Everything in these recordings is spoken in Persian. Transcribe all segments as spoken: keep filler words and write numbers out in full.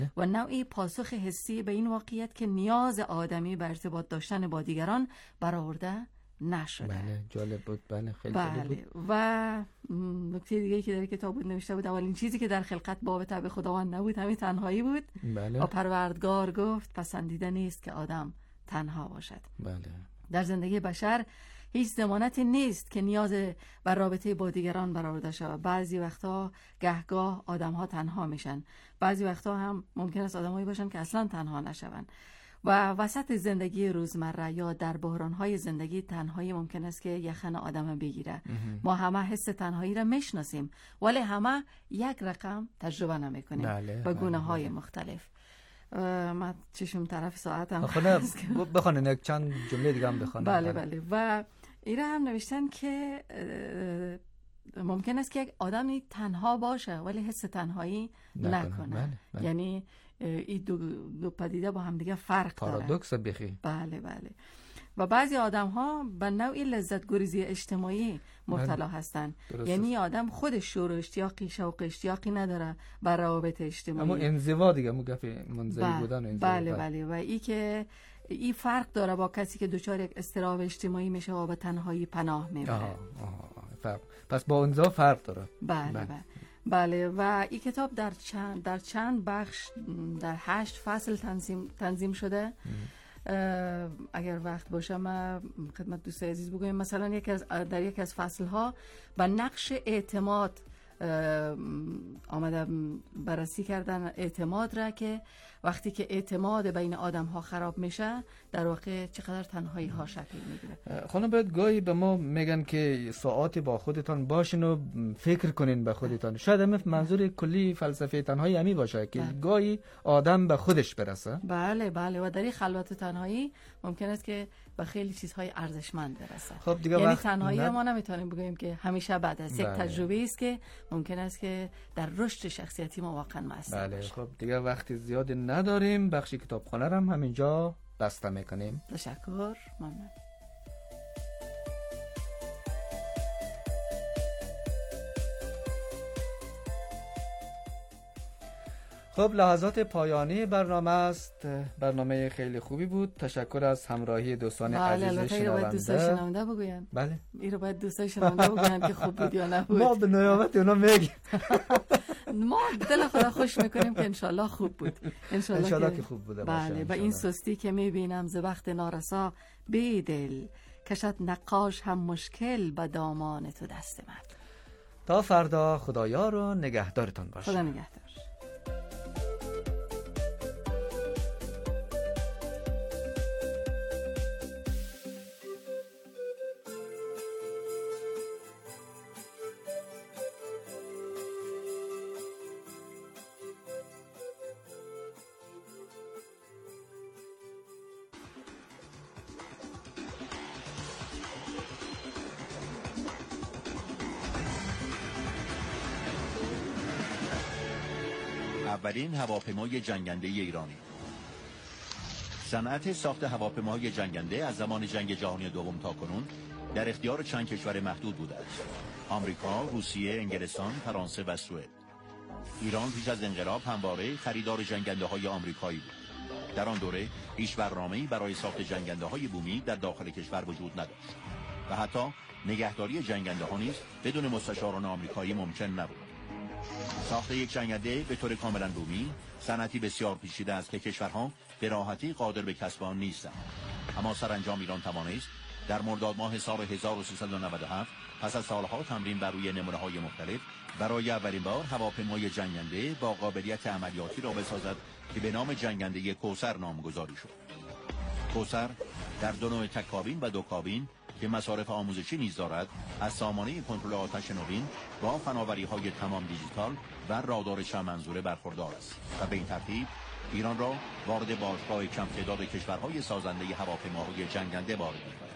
و نوعی پاسخ حسی به این واقعیت که نیاز آدمی به ارتباط داشتن با دیگران برآورده نشده. بله جالب بود. بله خیلی بله. جالب بود. و نکته دیگه که در کتاب بود نوشته بود اولین چیزی که در خلقت باب طبع خداوند نبود همین تنهایی بود. بله. و پروردگار گفت پسندیده نیست که آدم تنها باشد. بله. در زندگی بشر هیچ ضمانتی نیست که نیاز بر رابطه با دیگران برآورده شود. بعضی وقتا گهگاه آدم‌ها تنها میشن، بعضی وقتا هم ممکن است آدمایی باشن که اصلا تنها نشون. و وسط زندگی روزمره یا در بحران‌های زندگی تنهایی ممکن است که یخن آدم بگیره. ما همه حس تنهایی را میشناسیم ولی همه یک رقم تجربه نمی‌کنیم. بله. با گونه‌های بله. مختلف. من چشم طرف ساعتم خونه بخونن یک چند جمله دیگه هم بخونن. بله بله. و اینا هم نوشتن که ممکن است که یک آدمی تنها باشه ولی حس تنهایی نکنه, نکنه. بله بله. یعنی این دو, دو پدیده با هم دیگه فرق داره. پارادوکس بخی. بله بله. و بعضی آدم ها به نوعی لذت گریزی اجتماعی مبتلا هستن. یعنی آدم خودش شور و اشتیاقی شوق اشتیاقی نداره بر روابط اجتماعی. اما انزوا دیگه مو گفی منزوی بله. بودن انزوا. بله بله. و ای که این فرق داره با کسی که دچار یک اضطراب اجتماعی میشه و به تنهایی پناه میبره. آها فرق. پس با انزوا فرق داره. بله بله. بله. و این کتاب در چند در چند بخش در هشت فصل تنظیم تنظیم شده. اگر وقت باشه ما خدمت دوست عزیز بگویم مثلا یکی از در یک از فصل ها به نقش اعتماد آمده بررسی کردن اعتماد را که وقتی که اعتماد بین آدم ها خراب میشه در واقع چقدر تنهایی ها شکل میگیره. خانم باید گاهی به ما میگن که ساعتی با خودتان باشین و فکر کنین به خودتان. شاید هم منظور کلی فلسفه تنهایی همی باشه که بله. گاهی آدم به خودش برسه. بله بله. و در این خلوت تنهایی ممکن است که به خیلی چیزهای ارزشمند برسه. خب دیگه یعنی وقت تنهایی نه... ما نمیتونیم بگیم که همیشه بعد از یک بله. تجربه است که ممکن است که در رشد شخصیتی ما واقعا مؤثر بله. باشه. خب دیگه وقت زیادی نداریم. بخش کتابخانه رو هم همینجا بسته میکنیم. تشکر. ممنون. خب لحظات پایانی برنامه است. برنامه خیلی خوبی بود. تشکر از همراهی دوستان بله عزیز شنونده. بله باید دوستان شنونده بگوین. بله این رو باید دوستان شنونده بگوین که خوب بود یا نبود. ما به نیابت اونا میگیم. ما دل خدا خوش میکنیم که انشالله خوب بود. انشالله, انشالله که, که خوب بوده باشه. بله. و این سستی که میبینم ز وقت نارسا بیدل کشد نقاش هم مشکل به دامان تو دست من. تا فردا خدایار و نگهدارتان باشه. خدا نگهدار. اولین هواپیمای جنگنده ایرانی. صنعت ساخت هواپیماهای جنگنده از زمان جنگ جهانی دوم تا کنون در اختیار چند کشور محدود بوده است: آمریکا، روسیه، انگلستان، فرانسه و سوئد. ایران پیش از انقلاب همواره خریدار جنگنده های آمریکایی بود. در آن دوره هیچ برنامه‌ای برای ساخت جنگنده های بومی در داخل کشور وجود نداشت و حتی نگهداری جنگنده ها نیز بدون مستشاران آمریکایی ممکن نبود. ساخت یک جنگنده به طور کاملا بومی صنعتی بسیار پیچیده است که کشورها به راحتی قادر به کسب آن نیستند. اما سرانجام ایران توانست در مرداد ماه سال هزار و سیصد و نود و هفت پس از سالها تمرین بر روی نمونه‌های مختلف برای اولین بار هواپیمای جنگنده با قابلیت عملیاتی را بسازد که به نام جنگنده کوثر نامگذاری شد. کوثر در دو نوع تک کابین و دو کابین که مصارف آموزشی نیز دارد، از سامانه کنترل آتش نوین با فناوری‌های تمام دیجیتال و رادار چند منظوره برخوردار است و به این ترتیب ایران را وارد باشگاه کم تعداد کشورهای سازنده هواپیماهای جنگنده وارد می‌کند.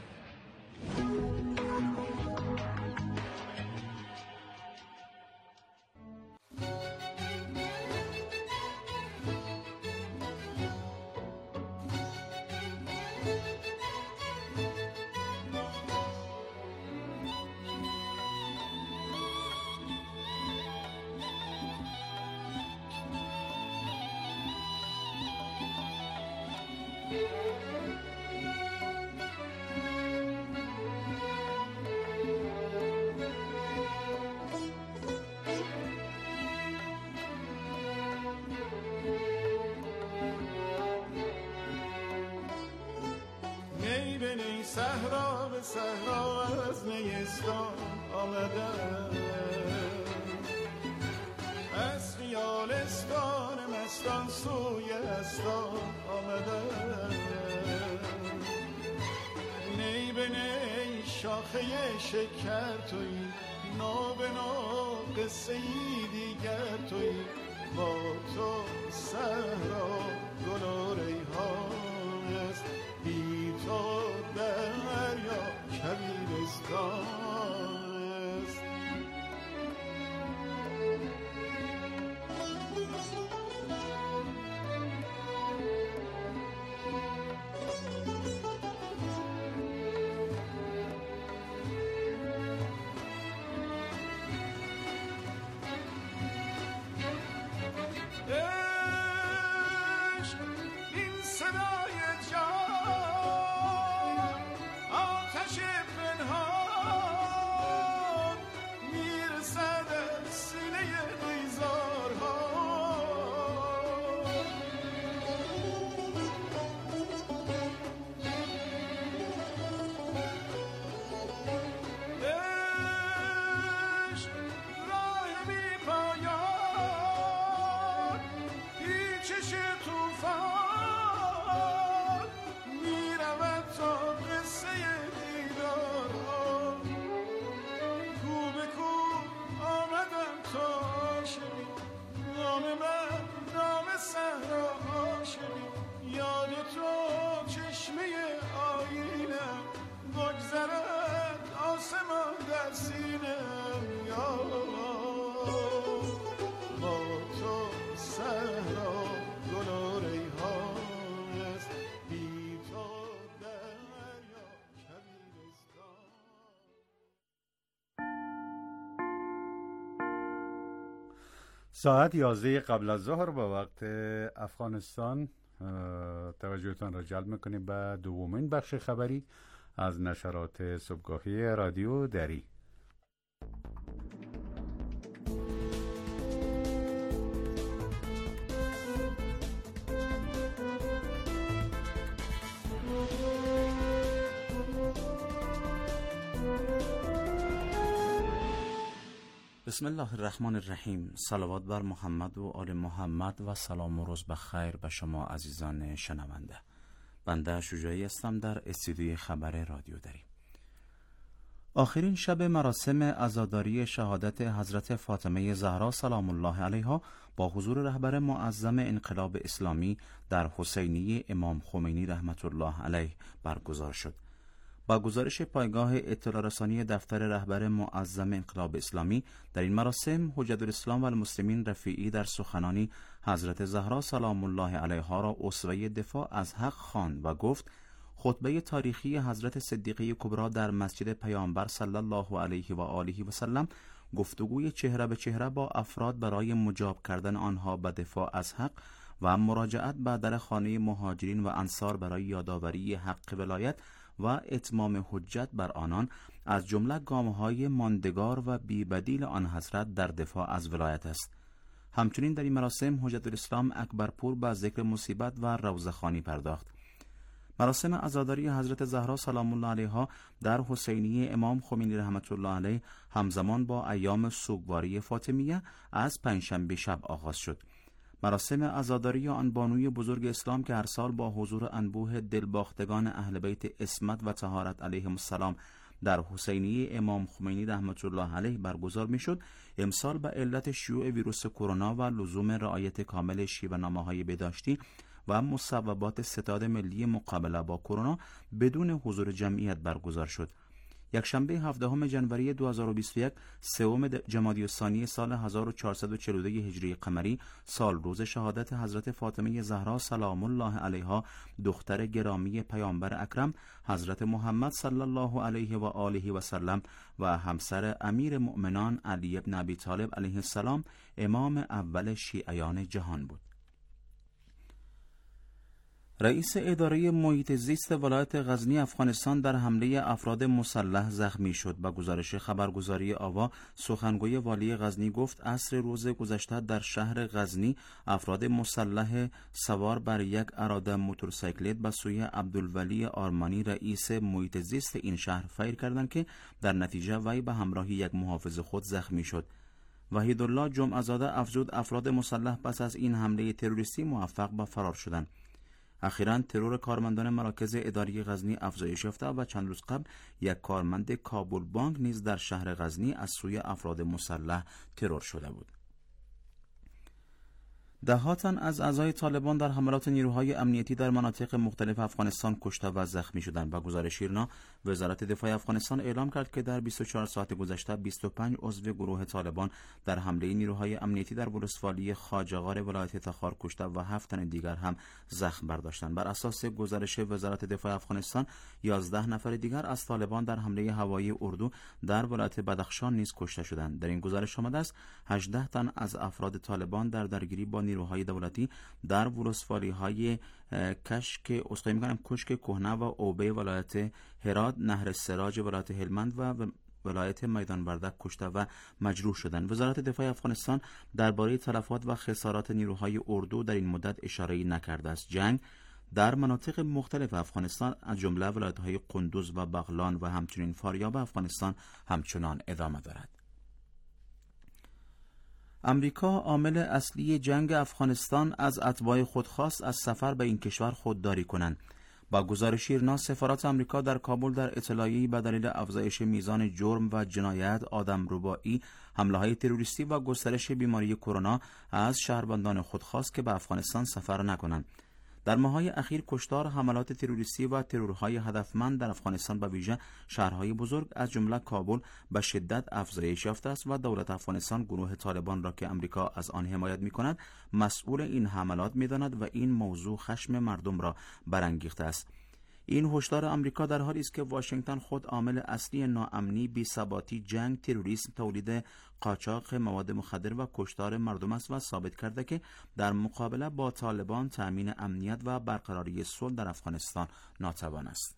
صحرا به صحرا از نیستان آمدم، از خیالستان مستان سوی استان آمدم. نی به نی شاخه شکر توی، نو به نو قصه ای دیگر توی، با تو صحرا گل و ریحان است، بی تو دریا کبیرستان است. ساعت یازده قبل از ظهر به وقت افغانستان توجهتان را جلب میکنیم به دومین بخش خبری از نشرات صبحگاهی رادیو دری. بسم الله الرحمن الرحیم. صلوات بر محمد و آل محمد و سلام و روز بخیر به شما عزیزان شنونده. بنده شجاعی هستم در استودیوی خبر رادیو دری. آخرین شب مراسم عزاداری شهادت حضرت فاطمه زهرا سلام الله علیها با حضور رهبر معظم انقلاب اسلامی در حسینیه امام خمینی رحمت الله علیه برگزار شد. با گزارش پایگاه اطلاع رسانی دفتر رهبر معظم انقلاب اسلامی، در این مراسم حجت الاسلام و المسلمین رفیعی در سخنانی حضرت زهرا سلام الله علیها را اسوه دفاع از حق خواند و گفت خطبه تاریخی حضرت صدیقه کبری در مسجد پیامبر صلی الله علیه و آله و سلم گفتگوی چهره به چهره با افراد برای مجاب کردن آنها به دفاع از حق و مراجعت به در خانه مهاجرین و انصار برای یادآوری حق ولایت و اتمام حجت بر آنان از جمله گام‌های ماندگار و بی‌بدیل آن حضرت در دفاع از ولایت است. همچنین در این مراسم حجت الاسلام اکبرپور به ذکر مصیبت و روضه‌خوانی پرداخت. مراسم عزاداری حضرت زهرا سلام الله علیها در حسینیه امام خمینی رحمت الله علیه همزمان با ایام سوگواری فاطمیه از پنجشنبه شب آغاز شد. مراسم عزاداری آن بانوی بزرگ اسلام که هر سال با حضور انبوه دلباختگان اهل بیت عصمت و طهارت علیهم السلام در حسینیه امام خمینی رحمت الله علیه برگزار میشد، امسال به علت شیوع ویروس کرونا و لزوم رعایت کامل شیوه‌نامه‌های بهداشتی و مصوبات ستاد ملی مقابله با کرونا بدون حضور جمعیت برگزار شد. یکشنبه هفدهم ژانویه دو هزار و بیست و یک سوم جمادی الثانی سال هزار و چهارصد و چهل و دو هجری قمری سال روز شهادت حضرت فاطمه زهرا سلام الله علیها دختر گرامی پیامبر اکرم حضرت محمد صلی الله علیه و آله و سلم و همسر امیر مؤمنان علی ابن ابی طالب علیه السلام امام اول شیعیان جهان بود. رئیس اداره محیط زیست ولایت غزنی افغانستان در حمله افراد مسلح زخمی شد. با گزارش خبرگزاری آوا، سخنگوی والی غزنی گفت عصر روز گذشته در شهر غزنی افراد مسلح سوار بر یک اراده موتورسیکلت به سوی عبدالولی آرمانی رئیس محیط زیست این شهر فیر کردند که در نتیجه وی به همراه یک محافظ خود زخمی شد. وحیدالله جمعه‌زاده افزود افراد مسلح پس از این حمله تروریستی موفق به فرار شدند. اخیراً ترور کارمندان مراکز اداری غزنی افزایش یافته و چند روز قبل یک کارمند کابل بانک نیز در شهر غزنی از سوی افراد مسلح ترور شده بود. ده‌ها تن از اعضای طالبان در حملات نیروهای امنیتی در مناطق مختلف افغانستان کشته و زخمی شدند. با گزارش ایرنا، وزارت دفاع افغانستان اعلام کرد که در بیست و چهار ساعت گذشته بیست و پنج عضو گروه طالبان در حمله نیروهای امنیتی در ولسوالی خواجه‌غار ولایت تخار کشته و هفت تن دیگر هم زخم برداشتند. بر اساس گزارش وزارت دفاع افغانستان، یازده نفر دیگر از طالبان در حمله هوایی اردو در ولایت بدخشان نیز کشته شدند. در این گزارش آمده است هجده تن از افراد طالبان در درگیری با نیروهای دولتی در ولسوالی های کشک اسقی می‌کنم کشک کهنه و اوبه ولایت هرات، نهر سراج ولایت هلمند و ولایت میدان وردک کشته و مجروح شدند. وزارت دفاع افغانستان درباره تلفات و خسارات نیروهای اردو در این مدت اشاره‌ای نکرده است. جنگ در مناطق مختلف افغانستان از جمله ولایت‌های قندوز و بغلان و همچنین فاریاب افغانستان همچنان ادامه دارد. امریکا عامل اصلی جنگ افغانستان از اتباع خود خواست از سفر به این کشور خودداری کنند. با گزارش ایرنا، سفارت امریکا در کابل در اطلاعیه‌ای به دلیل افزایش میزان جرم و جنایت، آدمربایی، حمله‌های تروریستی و گسترش بیماری کرونا از شهروندان خود خواست که به افغانستان سفر نکنند. در ماه‌های اخیر کشتار، حملات تروریستی و ترورهای هدفمند در افغانستان به ویژه شهرهای بزرگ از جمله کابل به شدت افزایش یافته است و دولت افغانستان گروه طالبان را که امریکا از آن حمایت می‌کند مسئول این حملات می‌داند و این موضوع خشم مردم را برانگیخته است. این هشدار آمریکا در حالی است که واشنگتن خود عامل اصلی ناامنی، بی‌ثباتی، جنگ، تروریسم، تولید قاچاق مواد مخدر و کشتار مردم است و ثابت کرده که در مقابله با طالبان تأمین امنیت و برقراری صلح در افغانستان ناتوان است.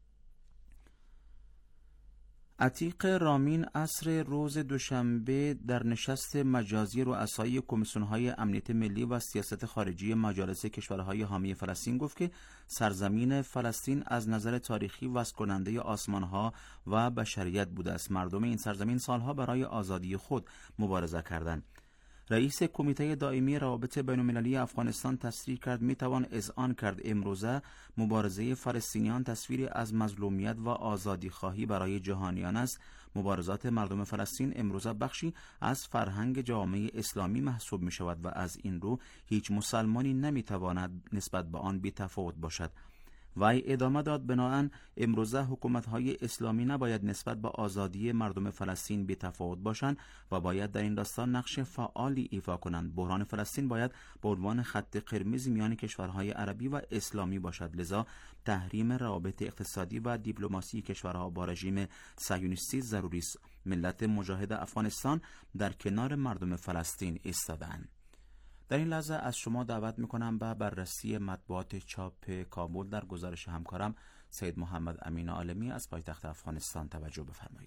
عتیق رامین عصر روز دوشنبه در نشست مجازی رؤسای کمیسیون‌های امنیت ملی و سیاست خارجی مجالس کشورهای حامی فلسطین گفت که سرزمین فلسطین از نظر تاریخی وصل کننده آسمان‌ها و بشریت بوده است. مردم این سرزمین سالها برای آزادی خود مبارزه کردند. رئیس کمیته دائمی روابط بین‌المللی افغانستان تصریح کرد میتوان اذعان کرد امروزه مبارزه فلسطینیان تصویری از مظلومیت و آزادی خواهی برای جهانیان است. مبارزات مردم فلسطین امروزه بخشی از فرهنگ جامعه اسلامی محسوب می شود و از این رو هیچ مسلمانی نمیتواند نسبت به آن بی‌تفاوت باشد. وی ادامه داد بنابراین امروزه حکومت‌های اسلامی نباید نسبت به آزادی مردم فلسطین بی‌تفاوت باشند و باید در این راستا نقش فعالی ایفا کنند. بحران فلسطین باید به عنوان خط قرمز میان کشورهای عربی و اسلامی باشد، لذا تحریم روابط اقتصادی و دیپلماسی کشورها با رژیم صهیونیستی ضروری است. ملت مجاهد افغانستان در کنار مردم فلسطین ایستادند. در این لحظه از شما دعوت میکنم به بررسی مطبوعات چاپ کابل. در گزارش همکارم سید محمد امین عالمی از پایتخت افغانستان توجه بفرمایید.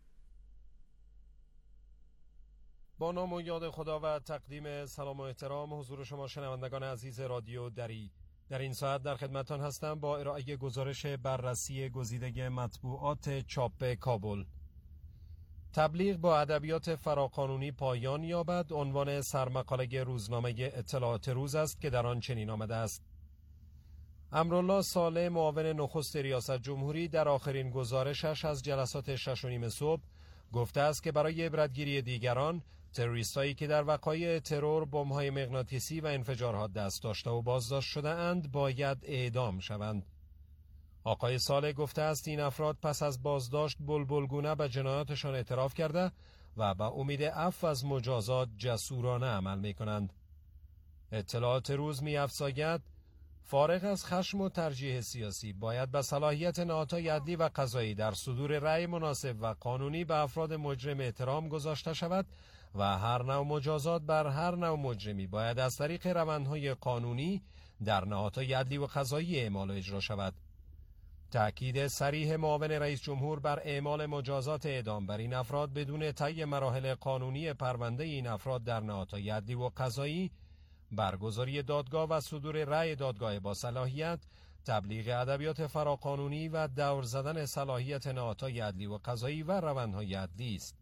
با نام و یاد خدا و تقدیم سلام و احترام حضور شما شنوندگان عزیز رادیو دری، در این ساعت در خدمتتان هستم با ارائه گزارش بررسی گزیده مطبوعات چاپ کابل. تبلیغ با ادبیات فراقانونی پایان یابد عنوان سرمقاله روزنامه اطلاعات روز است که در آن چنین آمده است: امرالله صالح معاون نخست ریاست جمهوری در آخرین گزارشش از جلسات شش و نیم صبح گفته است که برای عبرتگیری دیگران، تروریستایی که در وقایع ترور، بمب‌های مغناطیسی و انفجارها دست داشته و بازداشت شده اند باید اعدام شوند. آقای صالح گفته است این افراد پس از بازداشت بلبلگونه به جنایاتشان اعتراف کرده و با امید عفو از مجازات جسورانه عمل می کنند. اطلاعات روز می افزاید فارغ از خشم و ترجیح سیاسی باید به صلاحیت نهادهای عدلی و قضایی در صدور رأی مناسب و قانونی به افراد مجرم احترام گذاشته شود و هر نوع مجازات بر هر نوع مجرمی باید از طریق روندهای قانونی در نهادهای عدلی و قضایی اعمال و اجرا شود. تأکید صریح معاون رئیس جمهور بر اعمال مجازات اعدام بر این افراد بدون طی مراحل قانونی پرونده این افراد در نهادهای عدلی و قضایی، برگزاری دادگاه و صدور رأی دادگاه با صلاحیت، تبلیغ ادبیات فراقانونی و دور زدن صلاحیت نهادهای عدلی و قضایی و روندهای عدلی است.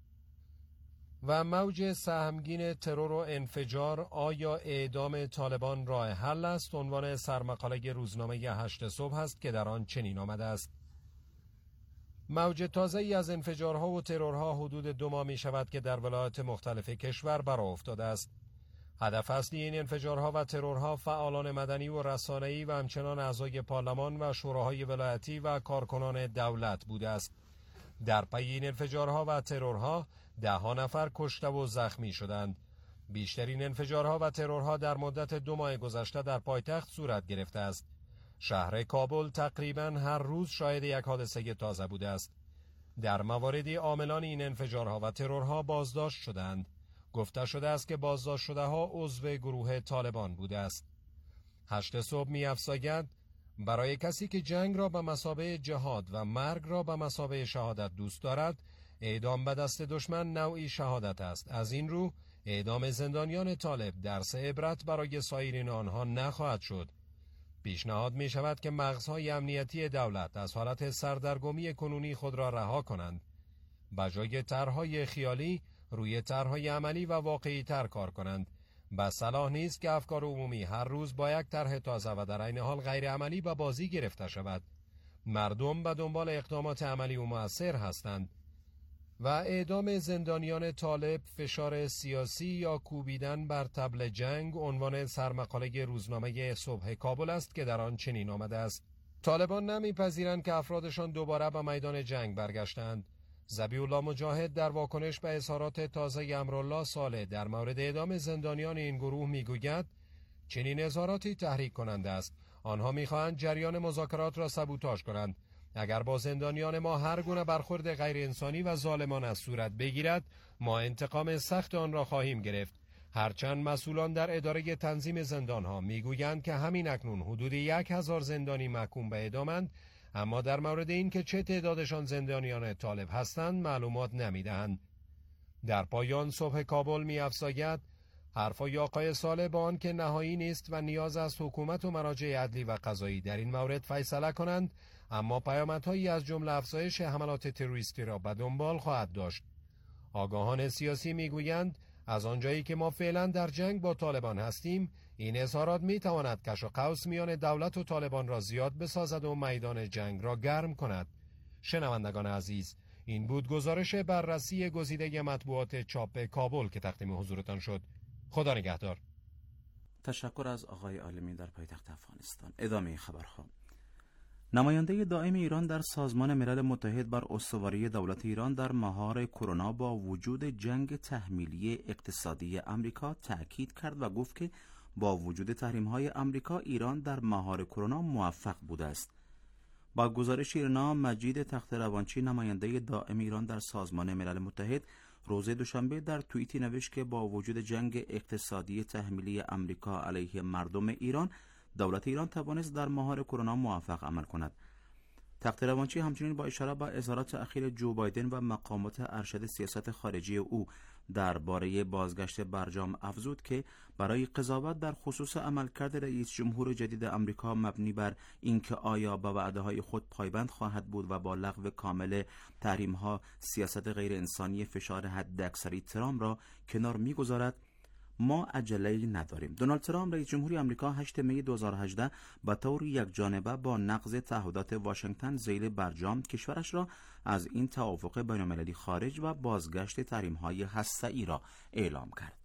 و موج سهمگین ترور و انفجار، آیا اعدام طالبان راه حل است؟ عنوان سرمقاله روزنامه هشت صبح است که در آن چنین آمده است: موج تازه‌ای از انفجارها و ترورها حدود دو ماه می شود که در ولایات مختلف کشور برآ افتاده است. هدف اصلی این انفجارها و ترورها فعالان مدنی و رسانه‌ای و همچنان اعضای پارلمان و شوراهای ولایتی و کارکنان دولت بوده است. در پی این انفجارها و ترورها ده ها نفر کشته و زخمی شدند. بیشترین انفجارها و ترورها در مدت دو ماه گذشته در پایتخت صورت گرفته است. شهر کابل تقریباً هر روز شاهد یک حادثه تازه بوده است. در مواردی عاملان این انفجارها و ترورها بازداشت شدند. گفته شده است که بازداشت شده ها عضو گروه طالبان بوده است. هشت صبح می افزاید: برای کسی که جنگ را به مثابه جهاد و مرگ را به مثابه شهادت دوست دارد، اعدام به دست دشمن نوعی شهادت است. از این رو اعدام زندانیان طالب درس عبرت برای سایرین آنها نخواهد شد. پیشنهاد می شود که مغزهای امنیتی دولت از حالت سردرگمی کنونی خود را رها کنند. به جای طرح‌های خیالی روی طرح‌های عملی و واقعی تر کار کنند. به صلاح نیست که افکار عمومی هر روز با یک طرح تازه و در عین حال غیر عملی به بازی گرفته شود. مردم به دنبال اقدامات عملی و مؤثر هستند و اعدام زندانیان طالب فشار سیاسی یا کوبیدن بر طبل جنگ عنوان سرمقاله روزنامه صبح کابل است که در آن چنین آمده است: طالبان نمیپذیرند که افرادشان دوباره به میدان جنگ برگشتند. ذبیح الله مجاهد در واکنش به اظهارات تازه امرالله صالح در مورد اعدام زندانیان این گروه میگوید: چنین اظهاراتی تحریک کننده است. آنها میخواهند جریان مذاکرات را سبوتاژ کنند. اگر با زندانیان ما هر گونه برخورد غیر انسانی و ظالمانه صورت بگیرد، ما انتقام سخت آن را خواهیم گرفت. هرچند مسئولان در اداره تنظیم زندانها میگویند که همین اکنون حدود یک هزار زندانی محکوم به اعدامند، اما در مورد این که چه تعدادشان زندانیان طالب هستند معلومات نمیدهند. در پایان صبح کابل می‌افزاید: حرفای آقای صالح با آن که نهایی نیست و نیاز است حکومت و مراجع عدلی و قضایی در این مورد فیصله کنند، اما پیامدهایی از جمله افزایش حملات تروریستی را به دنبال خواهد داشت. آگاهان سیاسی میگویند از آنجایی که ما فعلا در جنگ با طالبان هستیم، این اظهارات میتواند کش و قوس میان دولت و طالبان را زیاد بسازد و میدان جنگ را گرم کند. شنوندگان عزیز، این بود گزارش بررسی گزیده مطبوعات چاپ کابل که تقدیم حضورتان شد. خدا نگهدار. تشکر از آقای عالمی در پایتخت افغانستان. ادامه خبرها. نماینده دائم ایران در سازمان ملل متحد بر استواری دولت ایران در مهار کرونا با وجود جنگ تحمیلی اقتصادی امریکا تأکید کرد و گفت که با وجود تحریم‌های امریکا ایران در مهار کرونا موفق بوده است. با گزارش ایرنا، مجید تخت‌روانچی نماینده دائم ایران در سازمان ملل متحد روز دوشنبه در توییتی نوشت که با وجود جنگ اقتصادی تحمیلی امریکا علیه مردم ایران، دولت ایران توانست در مهار کرونا موفق عمل کند. تخت‌روانچی همچنین با اشاره به اظهارات اخیر جو بایدن و مقامات ارشد سیاست خارجی او درباره بازگشت برجام افزود که برای قضاوت در خصوص عملکرد رئیس جمهور جدید امریکا مبنی بر اینکه آیا به وعده‌های خود پایبند خواهد بود و با لغو کامل تحریم‌ها سیاست غیر انسانی فشار حداکثری ترامپ را کنار می‌گذارد، ما عجله‌ای نداریم. دونالد ترامپ رئیس جمهوری آمریکا هشتم می دو هزار و هجده به طور یکجانبه با نقض تعهدات واشنگتن ذیل برجام کشورش را از این توافق بین‌المللی خارج و بازگشت تحریم‌های هسته‌ای را اعلام کرد.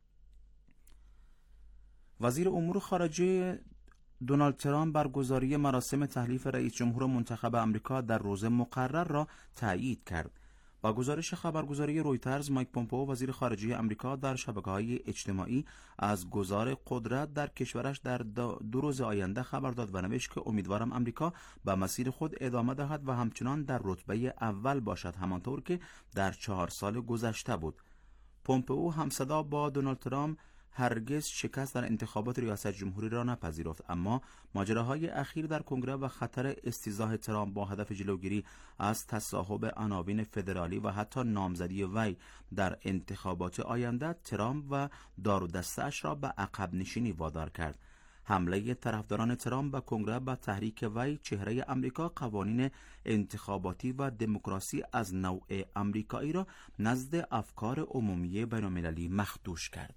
وزیر امور خارجه دونالد ترامپ برگزاری مراسم تحلیف رئیس جمهور منتخب آمریکا در روز مقرر را تایید کرد. با گزارش خبرگزاری رویترز، مایک پومپئو وزیر خارجه آمریکا در شبکه‌های اجتماعی از گذار قدرت در کشورش در دو روز آینده خبر داد و نوشت که امیدوارم آمریکا به مسیر خود ادامه دهد و همچنان در رتبه اول باشد، همانطور که در چهار سال گذشته بود. پومپئو همصدا با دونالد ترامپ هرگز شکست در انتخابات ریاست جمهوری را نپذیرفت، اما ماجراهای اخیر در کنگره و خطر استیضاح ترامپ با هدف جلوگیری از تصاحب عناوین فدرالی و حتی نامزدی وی در انتخابات آینده ترامپ و دار و دسته‌اش را به عقب نشینی وادار کرد. حمله طرفداران ترامپ به کنگره به تحریک وی چهره امریکا قوانین انتخاباتی و دموکراسی از نوع امریکایی را نزد افکار عمومی بین‌المللی مخدوش کرد.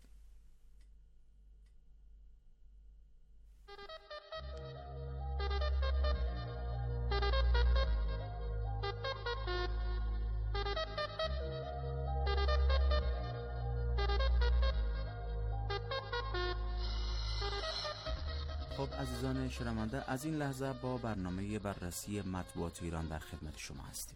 خب عزیزان شنونده، از این لحظه با برنامه بررسی مطبوعات ایران در خدمت شما هستیم.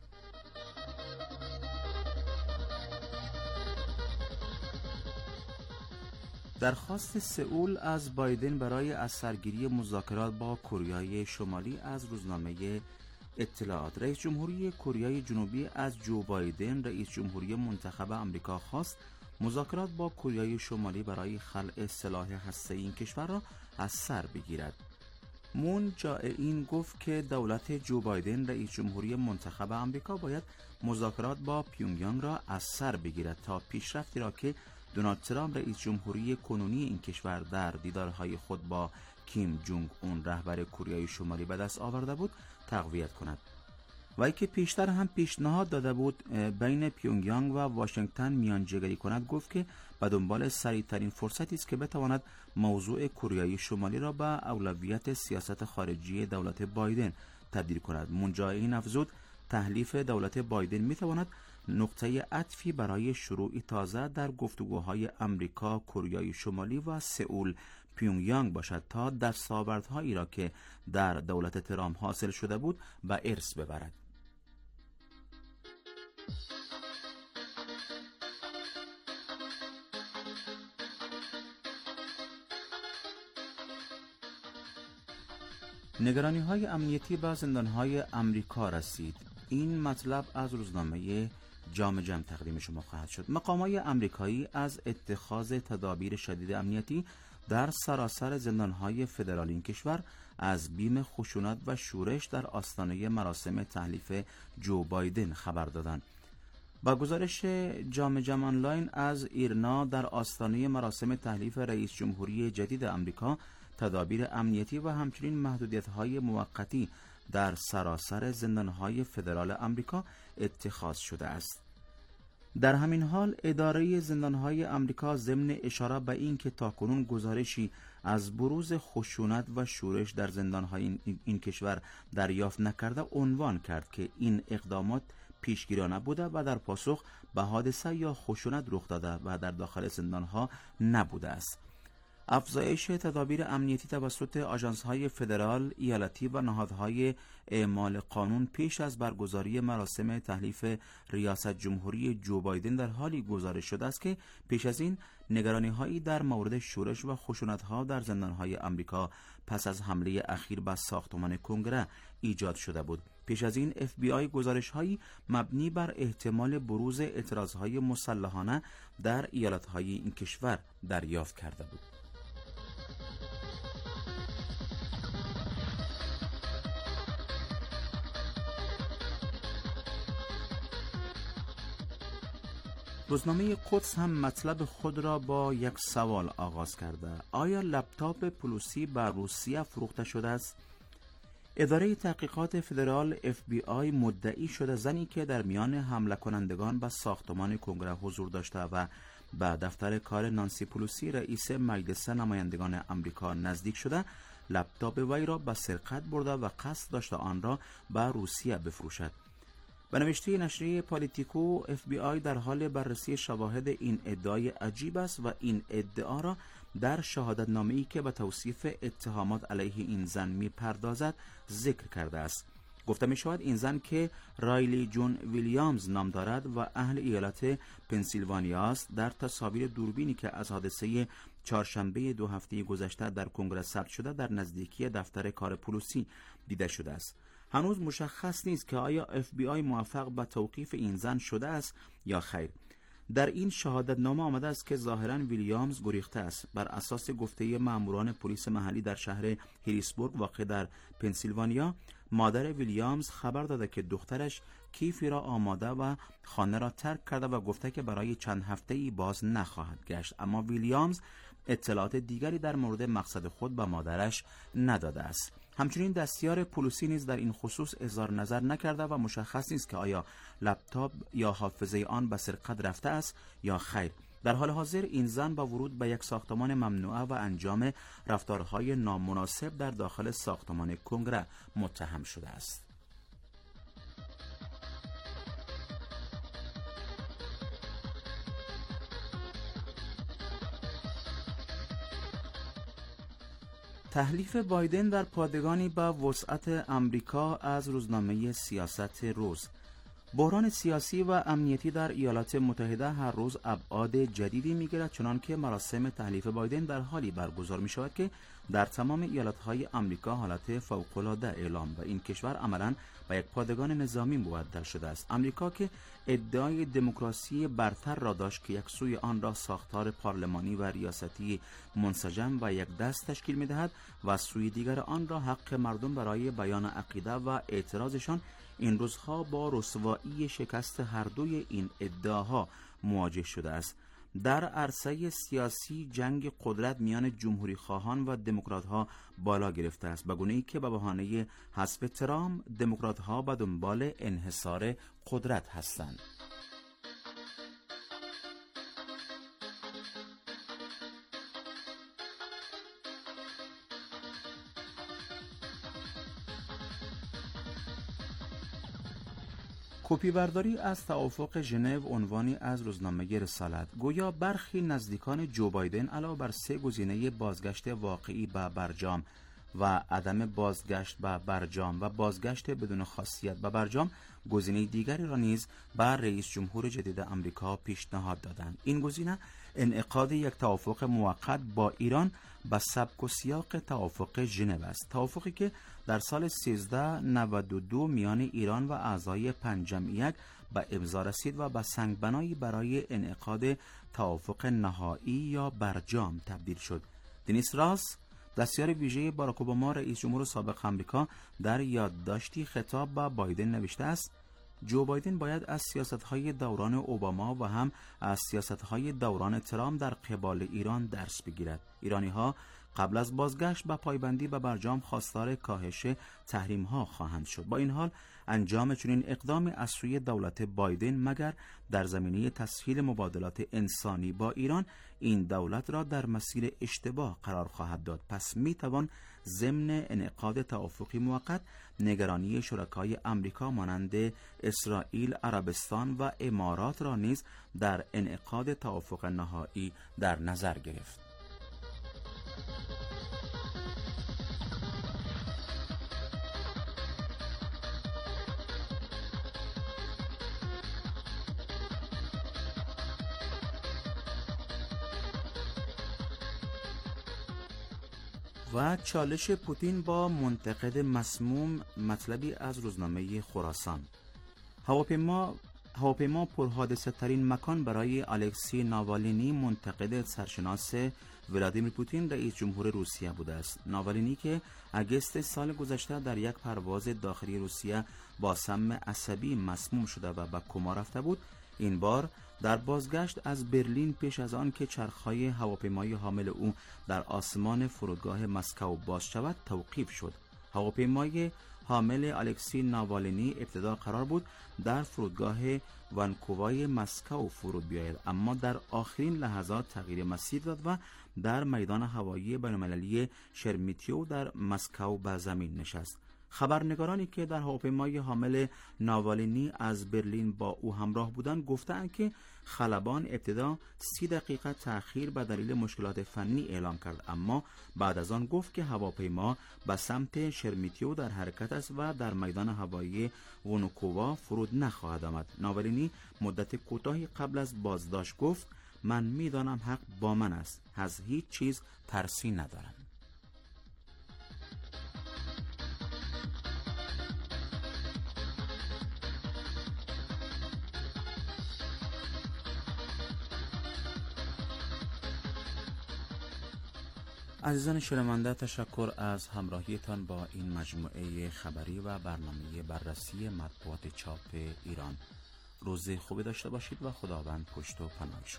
درخواست سئول از بایدن برای از سرگیری مذاکرات با کره شمالی از روزنامه اطلاعات. رئیس جمهوری کره جنوبی از جو بایدن رئیس جمهوری منتخب آمریکا خواست مذاکرات با کره شمالی برای خلع سلاح هسته‌ای این کشور را از سر بگیرد. مون جائین گفت که دولت جو بایدن رئیس جمهوری منتخب آمریکا باید مذاکرات با پیونگیانگ را از سر بگیرد تا پیشرفتی را که دونالد ترامپ رئیس جمهوری کنونی این کشور در دیدارهای خود با کیم جونگ اون رهبر کره شمالی به دست آورده بود تقویت کند. وی که پیشتر هم پیشنهاد داده بود بین پیونگیانگ و واشنگتن میانجیگری کند، گفت که به دنبال سریعترین فرصتی است که بتواند موضوع کره شمالی را به اولویت سیاست خارجی دولت بایدن تبدیل کند. مون جائین افزود تحلیف دولت بایدن میتواند نقطه عطفی برای شروع تازه در گفتگوهای امریکا، کره شمالی و سئول پیونگیانگ باشد تا دستاوردهایی را که در دولت ترامپ حاصل شده بود به ارث ببرد. نگرانی های امنیتی به زندان های امریکا رسید. این مطلب از روزنامه جام جم تقدیم شما خواهد شد. مقامات امریکایی از اتخاذ تدابیر شدید امنیتی در سراسر زندانهای فدرال این کشور از بیم خشونت و شورش در آستانه مراسم تحلیف جو بایدن خبر دادند. با گزارش جام جم آنلاین از ایرنا در آستانه مراسم تحلیف رئیس جمهوری جدید آمریکا، تدابیر امنیتی و همچنین محدودیت‌های موقتی در سراسر زندانهای فدرال آمریکا اتخاذ شده است. در همین حال اداره زندانهای آمریکا ضمن اشاره به این که تاکنون گزارشی از بروز خشونت و شورش در زندانهای این, این کشور دریافت نکرده، عنوان کرد که این اقدامات پیشگیرانه بوده و در پاسخ به حادثه یا خشونت رخ داده و در داخل زندانها نبوده است. افزایش تدابیر امنیتی توسط آژانس‌های فدرال، ایالتی و نهادهای اعمال قانون پیش از برگزاری مراسم تحلیف ریاست جمهوری جو بایدن در حالی گزارش شده است که پیش از این نگرانی‌هایی در مورد شورش و خشونت‌ها در زندان‌های آمریکا پس از حمله اخیر به ساختمان کنگره ایجاد شده بود. پیش از این اف بی آی گزارش‌هایی مبنی بر احتمال بروز اعتراض‌های مسلحانه در ایالت‌های این کشور دریافت کرده بود. روزنامه قدس هم مطلب خود را با یک سوال آغاز کرده: آیا لپتاپ پلوسی به روسیه فروخته شده است؟ اداره تحقیقات فدرال اف بی آی مدعی شده زنی که در میان حمله کنندگان به ساختمان کنگره حضور داشته و به دفتر کار نانسی پلوسی رئیس مجلس نمایندگان آمریکا نزدیک شده، لپتاپ وی را به سرقت برده و قصد داشته آن را به روسیه بفروشد. به نوشته نشریه پالیتیکو، اف بی آی در حال بررسی شواهد این ادعای عجیب است و این ادعا را در شهادتنامه‌ای که به توصیف اتهامات علیه این زن می‌پردازد ذکر کرده است. گفته می‌شود این زن که رایلی جون ویلیامز نام دارد و اهل ایالت پنسیلوانیا است، در تصاویر دوربینی که از حادثه چهارشنبه دو هفته گذشته در کنگره ثبت شده در نزدیکی دفتر کار پلوسی دیده شده است. هنوز مشخص نیست که آیا اف بی آی موفق به توقیف این زن شده است یا خیر. در این شهادتنامه آمده است که ظاهراً ویلیامز گریخته است. بر اساس گفته ماموران پلیس محلی در شهر هریسبورگ واقع در پنسیلوانیا، مادر ویلیامز خبر داده که دخترش کیفی را آماده و خانه را ترک کرده و گفته که برای چند هفته‌ای باز نخواهد گشت. اما ویلیامز اطلاعات دیگری در مورد مقصد خود به مادرش نداده است. همچنین دستیار پلیسی نیز در این خصوص اظهار نظر نکرده و مشخص نیست که آیا لپتاپ یا حافظه آن به سرقت رفته است یا خیر. در حال حاضر این زن با ورود به یک ساختمان ممنوعه و انجام رفتارهای نامناسب در داخل ساختمان کنگره متهم شده است. تحلیف بایدن در پادگانی با وسعت امریکا از روزنامه سیاست روز. بحران سیاسی و امنیتی در ایالات متحده هر روز ابعاد جدیدی می‌گیرد، چنان که مراسم تحلیف بایدن در حالی برگزار می‌شود که در تمام ایالت‌های آمریکا حالت فوق‌العاده اعلام و این کشور عملاً به یک پادگان نظامی مبدل شده است. آمریکا که ادعای دموکراسی برتر را داشت که یک سوی آن را ساختار پارلمانی و ریاستی منسجم و یک دست تشکیل می‌دهد و سوی دیگر آن را حق مردم برای بیان عقیده و اعتراضشان، این روزها با رسوایی شکست هر دوی این ادعاها مواجه شده است. در عرصه سیاسی جنگ قدرت میان جمهوری خواهان و دموکرات ها بالا گرفته است، به گونه‌ای که به بهانه حذف ترامپ دموکرات ها به دنبال انحصار قدرت هستند. کپی برداری از توافق ژنو عنوانی از روزنامه رسالت. گویا برخی نزدیکان جو بایدن علاوه بر سه گزینه بازگشت واقعی به برجام و عدم بازگشت به برجام و بازگشت بدون خاصیت به برجام، گزینه دیگری را نیز بر رئیس جمهور جدید آمریکا پیشنهاد دادند. این گزینه انعقاد یک توافق موقت با ایران به سبک و سیاق توافق ژنو است. توافقی که در سال سیزده نود و دو میان ایران و اعضای پنجم یک به امضا رسید و به سنگبنایی برای انعقاد توافق نهایی یا برجام تبدیل شد. دنیس راس، دستیار ویژه باراک اوباما رئیس جمهور سابق آمریکا، در یادداشتی خطاب به بایدن نوشته است: جو بایدن باید از سیاست‌های دوران اوباما و هم از سیاست‌های دوران ترامپ در قبال ایران درس بگیرد. ایرانی‌ها قبل از بازگشت به پایبندی به برجام خواستار کاهش تحریم‌ها خواهند شد. با این حال انجام چنین اقدامی از سوی دولت بایدن مگر در زمینه تسهیل مبادلات انسانی با ایران این دولت را در مسیر اشتباه قرار خواهد داد. پس میتوان ضمن انعقاد توافقی موقت نگرانی شرکای آمریکا مانند اسرائیل، عربستان و امارات را نیز در انعقاد توافق نهایی در نظر گرفت. و چالش پوتین با منتقد مسموم، مطلبی از روزنامه خراسان. هواپیما هواپیما پرحادثه ترین مکان برای الکسی ناوالنی، منتقد سرشناس ولادیمیر پوتین رئیس جمهور روسیه بوده است. ناوالنی که اگست سال گذشته در یک پرواز داخلی روسیه با سم عصبی مسموم شده و به کما رفته بود، این بار در بازگشت از برلین پیش از آن که چرخهای هواپیمای حامل او در آسمان فرودگاه مسکو باز شود توقیف شد. هواپیمای حامل الکسی ناوالنی ابتدا قرار بود در فرودگاه وانکووای مسکو فرود بیاید، اما در آخرین لحظات تغییر مسیر داد و در میدان هوایی بین‌المللی شرمیتیو در مسکو به زمین نشست. خبرنگارانی که در هواپیمای حامل ناوالنی از برلین با او همراه بودند گفتند که خلبان ابتدا سی دقیقه تأخیر به دلیل مشکلات فنی اعلام کرد، اما بعد از آن گفت که هواپیما به سمت شرمیتیو در حرکت است و در میدان هوایی ونوکووا فرود نخواهد آمد. ناوالنی مدت کوتاهی قبل از بازداشت گفت: من میدانم حق با من است، از هیچ چیز ترسی ندارم. عزیزان شنونده، تشکر از همراهیتان با این مجموعه خبری و برنامه بررسی مطبوعات چاپ ایران. روز خوبی داشته باشید و خداوند پشت و پناه شما.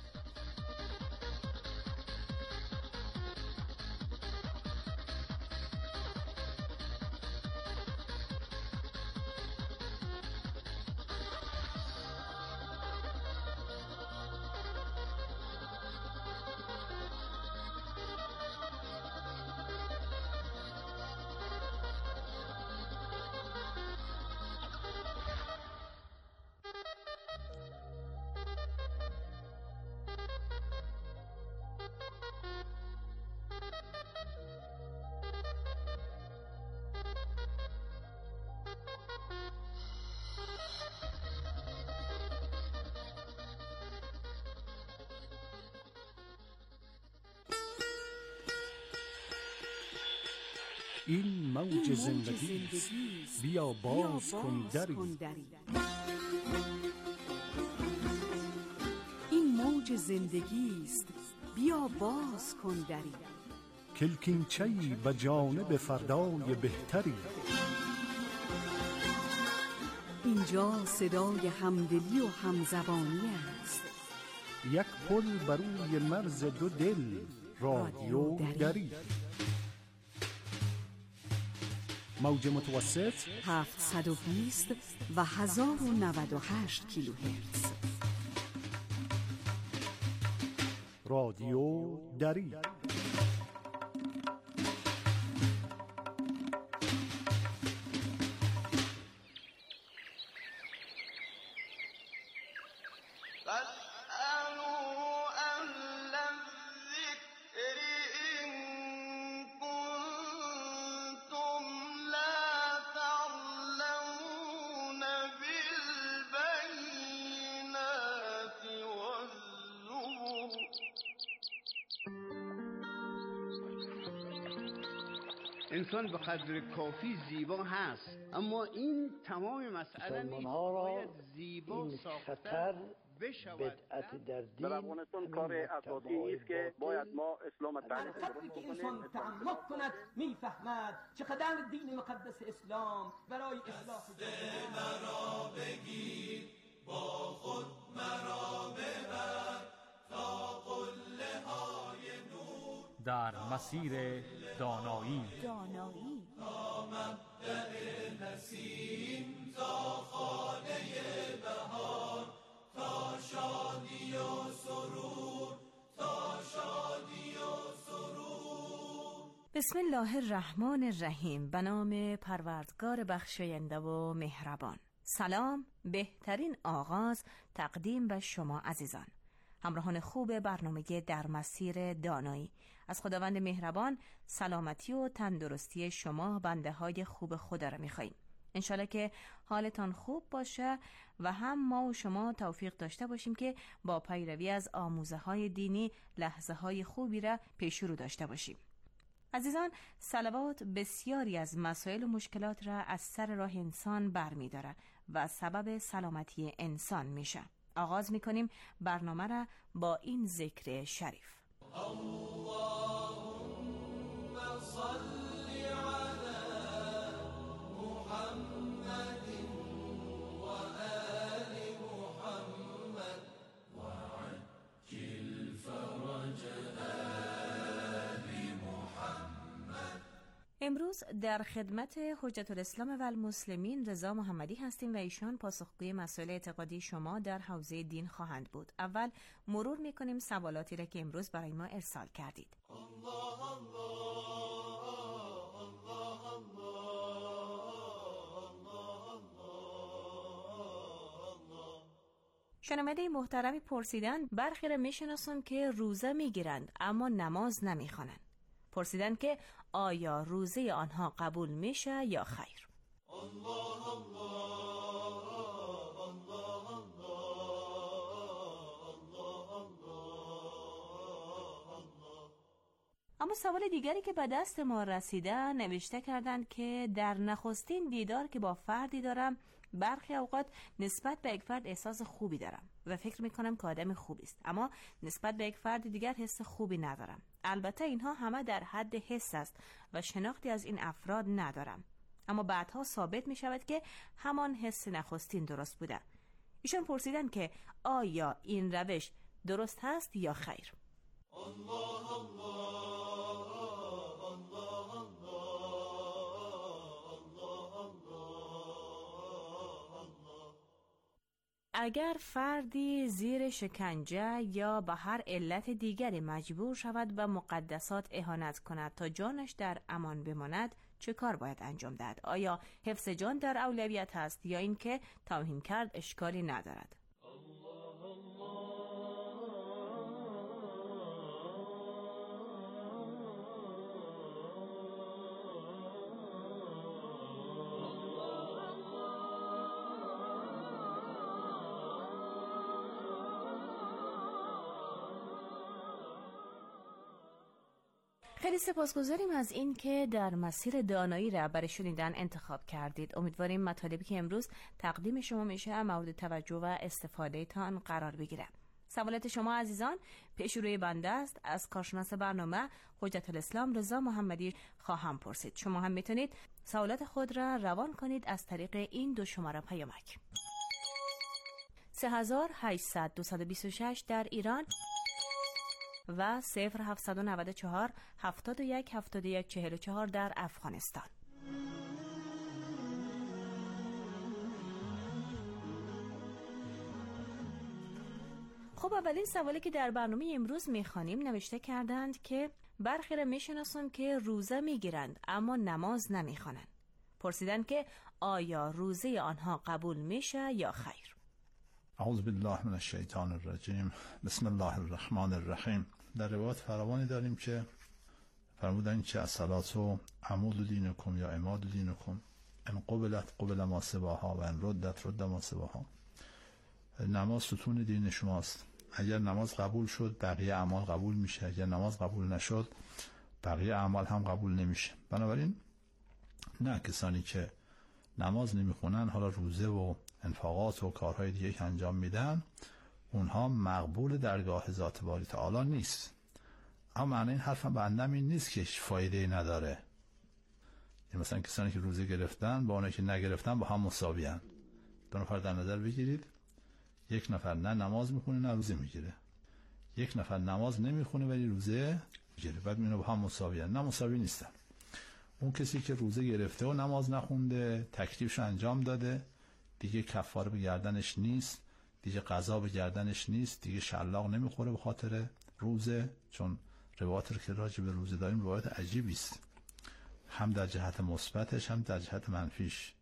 این موج زندگی بیا باز کن دری. این موج زندگی است بیا باز کن دری. کلکینچه‌ای به جانب فردای بهتری. اینجا صدای همدلی و همزبانی است. یک پل بر روی مرز دو دل، رادیو دری. موج متوسط هفتصد و بیست و هزار و نود و هشت کیلوهرتز. رادیو دری. انسان به قدر کافی زیبا هست، اما این تمام مسئله نیست. باید زیبا ساختن بشود. بدعت در دین در افغانستان کار اساسی است که باید ما اسلام تعریف کنیم. که انسان تعمق کند میفهمد چقدر دین مقدس اسلام برای اصلاح جامعه مرا بگیر، با خود مرا ببر تا قله های نور در مسیر دانایی دانایی تا مبدأ نسیم تا خانه بهار، تا شادی و سرور، تا شادی و سرور. بسم الله الرحمن الرحیم. به نام پروردگار بخشاینده و مهربان. سلام، بهترین آغاز تقدیم به شما عزیزان همراهان خوب برنامه در مسیر دانایی. از خداوند مهربان سلامتی و تندرستی شما بنده های خوب خدا را می‌خواهیم. انشالله که حالتان خوب باشه و هم ما و شما توفیق داشته باشیم که با پیروی از آموزه های دینی لحظه های خوبی را پیش رو داشته باشیم. عزیزان، صلوات بسیاری از مسائل و مشکلات را از سر راه انسان برمی داره و سبب سلامتی انسان میشه. آغاز میکنیم برنامه را با این ذکر شریف. اللهم صل علی محمد و آل محمد و عجل فرج آل محمد. امروز در خدمت حجت الاسلام و المسلمین رضا محمدی هستیم و ایشان پاسخگوی مسائل اعتقادی شما در حوزه دین خواهند بود. اول مرور میکنیم سوالاتی را که امروز برای ما ارسال کردید. الله الله الله الله. شنونده محترمی پرسیدن برخی را میشناسم که روزه میگیرند اما نماز نمیخوانند. پرسیدن که آیا روزه آنها قبول میشه یا خیر؟ الله الله الله الله. اما سوال دیگری که به دست ما رسیده نوشته کردند که در نخستین دیدار که با فردی دارم برخی اوقات نسبت به یک فرد احساس خوبی دارم و فکر میکنم که آدم خوبی است، اما نسبت به یک فرد دیگر حس خوبی ندارم. البته اینها همه در حد حس است و شناختی از این افراد ندارم، اما بعدها ثابت می شود که همان حس نخستین درست بوده. ایشان پرسیدن که آیا این روش درست هست یا خیر؟ الله الله الله الله. اگر فردی زیر شکنجه یا به هر علت دیگری مجبور شود به مقدسات اهانت کند تا جانش در امان بماند، چه کار باید انجام داد؟ آیا حفظ جان در اولویت است یا اینکه توهین کرد اشکالی ندارد؟ خیلی سپاسگزاریم از این که در مسیر دانایی رهبر شنیدن انتخاب کردید. امیدواریم مطالبی که امروز تقدیم شما میشه مورد توجه و استفاده تان قرار بگیره. سوالات شما عزیزان پیش روی بنده است. از کارشناس برنامه حجت الاسلام رضا محمدی خواهم پرسید. شما هم میتونید سوالات خود را روان کنید از طریق این دو شماره پیامک: سه هزار و هشتصد دویست و بیست و شش در ایران و صفر هفتصد و نود و چهار هفتاد و یک هفتاد و یک چهل و چهار در افغانستان. خب اولین سوالی که در برنامه امروز میخوانیم نوشته کردند که برخی را میشناسم که روزه میگیرند اما نماز نمیخوانند. پرسیدن که آیا روزه آنها قبول میشه یا خیر؟ اعوذ بالله من الشیطان الرجیم. بسم الله الرحمن الرحیم. در روایات فراوانی داریم که فرمودن که الصلاة عمود دینکم یا عماد دینکم، ان قبلت قبل ما سواها و ان ردت رد ما سواها. نماز ستون دین شماست. اگر نماز قبول شد بقیه اعمال قبول میشه، اگر نماز قبول نشد بقیه اعمال هم قبول نمیشه. بنابراین نه کسانی که نماز نمیخونن حالا روزه و انفاقات و کارهای دیگه که انجام میدن اونها مقبول درگاه ذات باری تعالی نیست. اما معنی این حرفم بندم این نیست که فایده نداره. یعنی مثلا کسانی که روزه گرفتن با اونایی که نگرفتن با هم مساوی ان. دو نفر در نظر بگیرید، یک نفر نه نماز میخونه نه روزه میگیره، یک نفر نماز نمیخونه ولی روزه میگیره، بعد اینا با هم مساوی ان. نه مساوی نیستن. اون کسی که روزه گرفته و نماز نخونده تکلیفش انجام داده، دیگه کفاره به گردنش نیست، دیگه قضا به گردنش نیست، دیگه شلاق نمیخوره به خاطر روزه. چون روایت که راجع به روزه داریم روایت عجیبی است، هم در جهت مثبتش هم در جهت منفیش.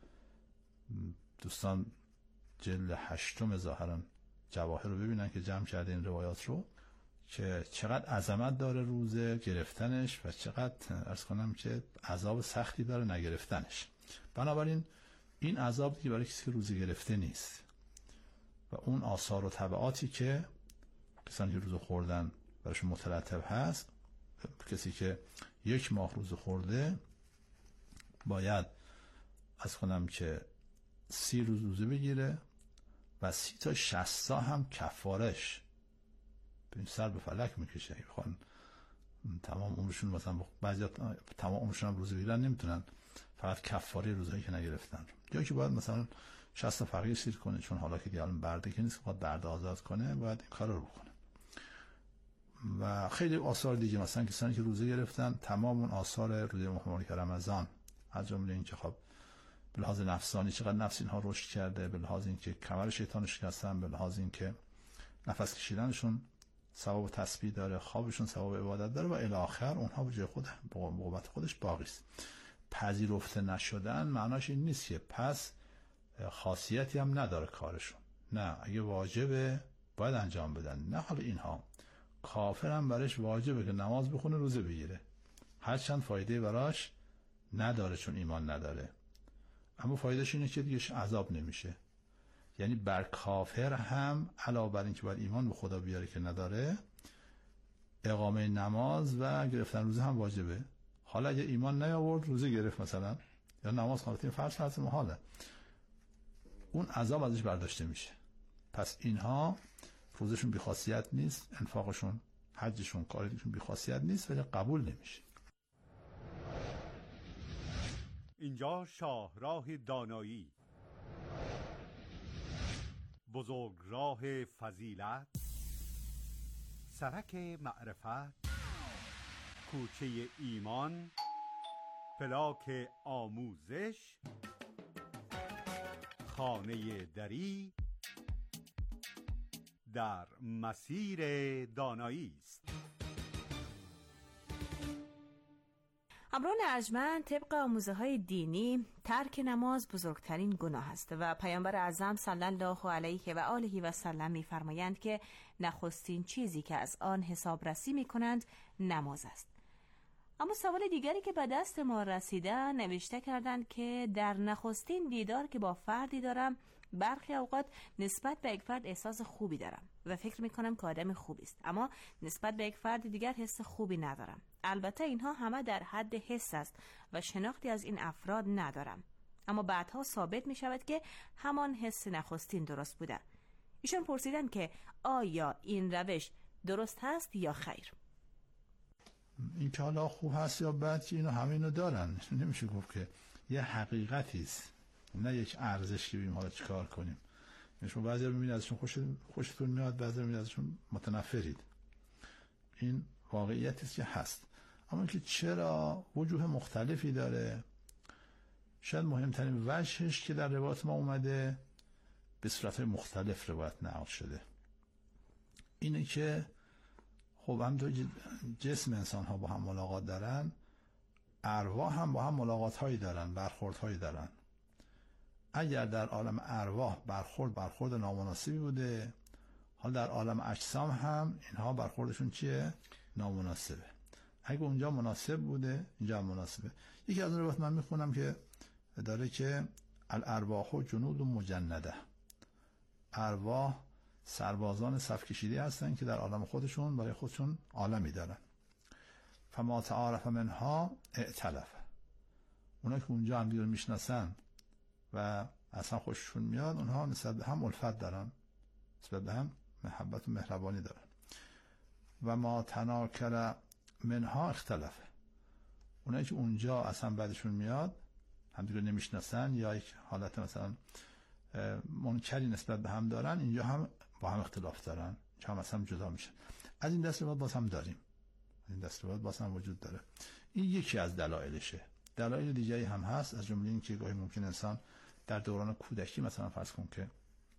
دوستان جلد هشتم ظاهرا جواهر رو ببینن که جمع کرده این روایات رو که چقدر عظمت داره روزه گرفتنش و چقدر عرض کنم که عذاب سختی داره نگرفتنش. بنابراین این عذاب دیگه برای کسی که روزه گرفته نیست و اون آثار و تبعاتی که کسانی که روزه خوردن برایشون مترتب هست. کسی که یک ماه روزه خورده باید از کنم که سی روز روزه بگیره و سی تا شصتا هم کفارش به سر به فلک میکشه. میخوان تمام عمرشون مثلا بعضی تمام عمرشون هم روزه بگیرن نمیتونن، فقط کفاره روزایی که نگرفتن. یا که باید مثلا شصت فقیر سیر کنه، چون حالا که دیگه برده که نیست، باید برده آزاد کنه، باید این کار رو بکنه. و خیلی آثار دیگه، مثلا کسانی که روزه گرفتن تمام اون آثار روزه مبارک رمضان، از جمله این که خب به لحاظ نفسانی چقدر نفس اینها رشد کرده، به لحاظ این که کمر شیطان شکستن، به لحاظ این که نفس کشیدنشون ثواب تسبیح داره، خوابشون ثواب عبادت داره و الی آخر اونها به جای خود به قوت خودش باقی است. پذیرفته نشدن معناش این نیست که پس خاصیتی هم نداره کارشون. نه، اگه واجبه باید انجام بدن. نه حالا اینها کافر هم برایش واجبه که نماز بخونه روزه بگیره، هرچند فایده براش نداره چون ایمان نداره، اما فایدهش اینه که دیگه عذاب نمیشه. یعنی بر کافر هم علاوه بر این که باید ایمان به خدا بیاره که نداره، اقامه نماز و گرفتن روزه هم واجبه. حالا اگه ایمان نیاورد روزه گرفت مثلا یا نماز خوانده، فرض فرض محاله، اون عذاب ازش برداشته میشه. پس اینها روزشون بیخاصیت نیست، انفاقشون، حجشون، کارشون بیخاصیت نیست، ولی قبول نمیشه. اینجا شاهراه دانایی، بزرگراه فضیلت، سرک معرفت، کوچه ایمان، فلاک آموزش، خانه دری در مسیر دانایی است. همراهان ارجمند، طبق آموزه های دینی ترک نماز بزرگترین گناه است و پیامبر اعظم صلی الله علیه و آله و سلم می‌فرمایند که نخستین چیزی که از آن حسابرسی می‌کنند نماز است. اما سوال دیگری که به دست ما رسیده، نوشته کردند که در نخستین دیدار که با فردی دارم، برخی اوقات نسبت به یک فرد احساس خوبی دارم و فکر میکنم که آدم خوبی است، اما نسبت به یک فرد دیگر حس خوبی ندارم. البته اینها همه در حد حس است و شناختی از این افراد ندارم، اما بعدها ثابت می شود که همان حس نخستین درست بوده. ایشان پرسیدن که آیا این روش درست هست یا خیر؟ این که حالا خوب هست یا بد، که اینو همه اینو دارن، نمیشه گفت که یه حقیقتی است، نه یک ارزش که ببینیم حالا چیکار کنیم. شما بعضی رو میبینید ازشون خوش خوشتون میاد، بعضی رو میبینید ازشون متنفرید. این واقعیتی است که هست. اما اینکه چرا وجوه مختلفی داره، شاید مهمترین وجهش که در روایت ما اومده به صورت‌های مختلف روایت نقل شده، اینه که خب هم دو جسم انسان ها با هم ملاقات دارن، ارواح هم با هم ملاقات هایی دارن، برخورد هایی دارن. اگر در عالم ارواح برخورد برخورد نامناسبی بوده، حالا در عالم اجسام هم اینها برخوردشون چیه؟ نامناسبه. اگه اونجا مناسب بوده، اینجا هم مناسبه. یکی از اون روایت من میخونم که داره که الارواح جنود مجنده، ارواح سربازان صف کشیده هستن که در عالم خودشون برای خودشون عالمی دارن. فما تعارف منها ائتلف، اونا که اونجا هم دیگر میشناسن و اصلا خوششون میاد، اونها نسبت به هم الفت دارن، نسبت به هم محبت و مهربانی دارن. و ما تناکر منها اختلف، اونایی که اونجا اصلا بعدشون میاد، هم دیگر نمیشناسن یا یک حالت مثلا منکری نسبت به هم دارن، اینجا هم با هم اختلاف دارن، چه هم اصلا جدا میشن. از این دست روایت باز هم داریم، این دست روایت باز هم وجود داره. این یکی از دلایلشه. دلایل دیگری هم هست، از جمله این که گاهی ممکن انسان در دوران کودکی مثلا فرض کن که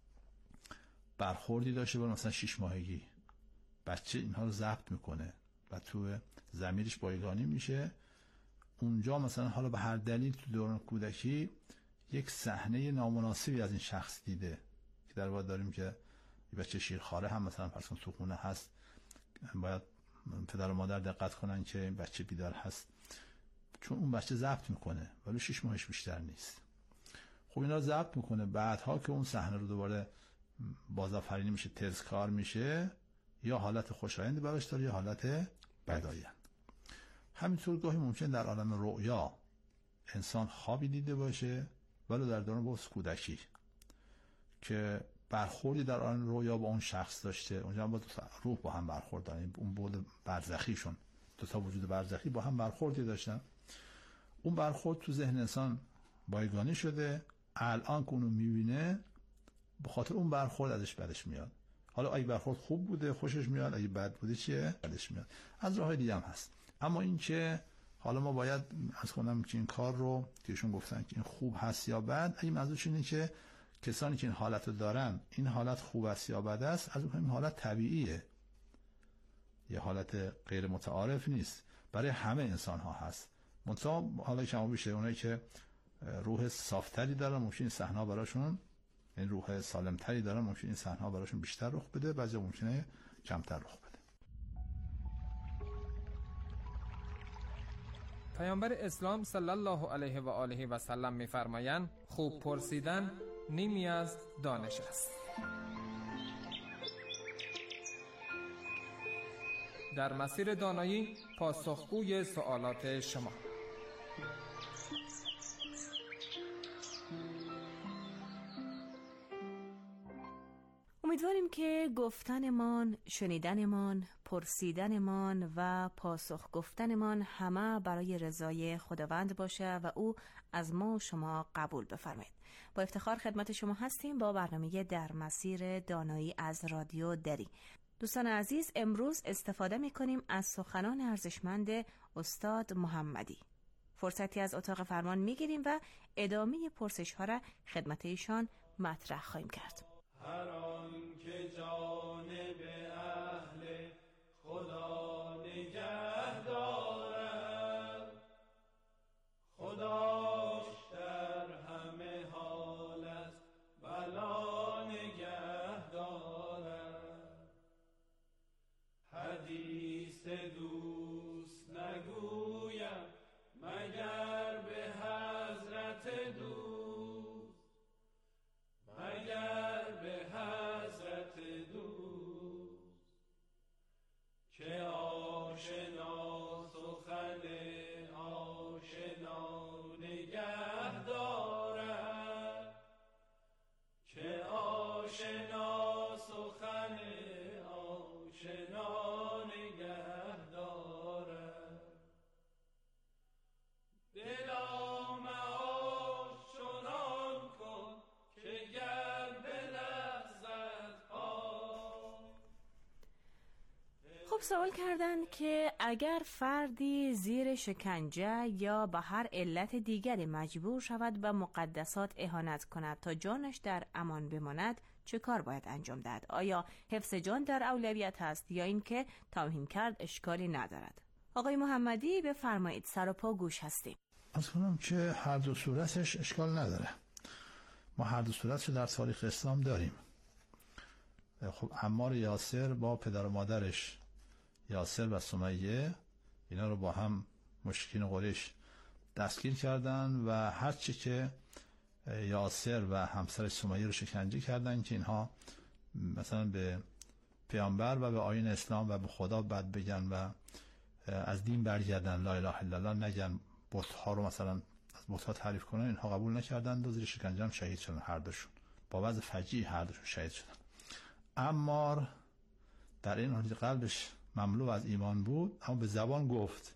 برخوردی داشته با مثلا شش ماهگی، بچه اینها رو ضبط میکنه و تو ضمیرش بایگانی میشه. اونجا مثلا حالا به هر دلیل تو دوران کودکی یک صحنه نامناسبی از این شخص دیده، که در واقع داریم که یه بچه شیرخواره هم مثلا فرض کن تو خونه هست، باید پدر و مادر دقت کنن که این بچه بیدار هست، چون اون بچه ضبط میکنه ولی شش ماهش بیشتر نیست. خب اینا رو ضبط میکنه، بعدها که اون صحنه رو دوباره بازآفرینی میشه، تذکار میشه، یا حالت خوشایندی براش داره یا حالت بدایند. همینطور گاهی ممکن در عالم رؤیا انسان خوابی دیده باشه، ولی در دوران باز کودکی که برخوردی در عالم رؤیا با اون شخص داشته، اونجا با روح با هم برخورد دارن، اون بود برزخیشون، دو تا وجود برزخی با هم برخوردی داشتن. اون برخورد تو ذهن انسان بایگانی شده، الان که اونو میبینه به خاطر اون برخورد ازش بدش میاد. حالا اگه برخورد خوب بوده خوشش میاد، اگه بد بوده چیه؟ بدش میاد. از راههای دیگه هم هست. اما این که حالا ما باید از کنم که این کار رو که ایشون گفتن که این خوب هست یا بد، اگه منظورش اینه که کسانی که این حالت رو دارن، این حالت خوب است یا بد است، از اون حالت طبیعیه، یه حالت غیر متعارف نیست، برای همه انسان ها هست. منتها حالا کما بیشه اونایی که روح صافتری دارن ممکن این صحنه براشون، این روح سالمتری دارن ممکن این صحنه براشون بیشتر رخ بده، بعضی ممکنه کمتر رخ بده. پیامبر اسلام صلی الله علیه و آله و سلم می‌فرمایند خوب پرسیدن نیمی از دانش است. در مسیر دانایی پاسخگوی سوالات شما. امیدواریم که گفتنمان، شنیدنمان، پرسیدنمان و پاسخ گفتنمان همه برای رضای خداوند باشه و او از ما و شما قبول بفرمایید. با افتخار خدمت شما هستیم با برنامه در مسیر دانایی از رادیو دری. دوستان عزیز، امروز استفاده می‌کنیم از سخنان ارزشمند استاد محمدی. فرصتی از اتاق فرمان می‌گیریم و ادامه پرسش‌ها را خدمت ایشان مطرح خواهیم کرد. هر آن که جانب اهل خدا نگه دارد، خداش در همه حالت بلا نگه دارد. حدیث دوست نگویم مگر به حضرت دوست، مگر به حضرت دوست، که آشنا سخن آشنا نگه دارد، که آشنا سخن آشنا نگه دارد. دلا معاش چنان کن که گر بلرزد پای. خب سوال کردن که اگر فردی زیر شکنجه یا به هر علت دیگری مجبور شود به مقدسات اهانت کند تا جانش در امان بماند چه کار باید انجام داد؟ آیا حفظ جان در اولویت است یا اینکه توهین کرد اشکالی ندارد؟ آقای محمدی بفرمایید، سر و پا گوش هستیم. از کنم که هر دو صورتش اشکال نداره. ما هر دو صورتش در تاریخ اسلام داریم. خب عمار یاسر با پدر و مادرش یاسر و سمیه اینا رو با هم مشرکین قریش دستگیر کردن و هرچی که یاسر و همسر سمیه رو شکنجه کردن که اینها مثلا به پیامبر و به آیین اسلام و به خدا بد بگن و از دین برگردن، لا اله الا الله نگن، بت‌ها رو مثلا از بت‌ها تعریف کنن، اینها قبول نکردن و زیر شکنجه هم شهید شدن. هر دوشون با وضع فجیع هر دوشون شهید شدن. عمار در این حال قلبش مملو از ایمان بود اما به زبان گفت.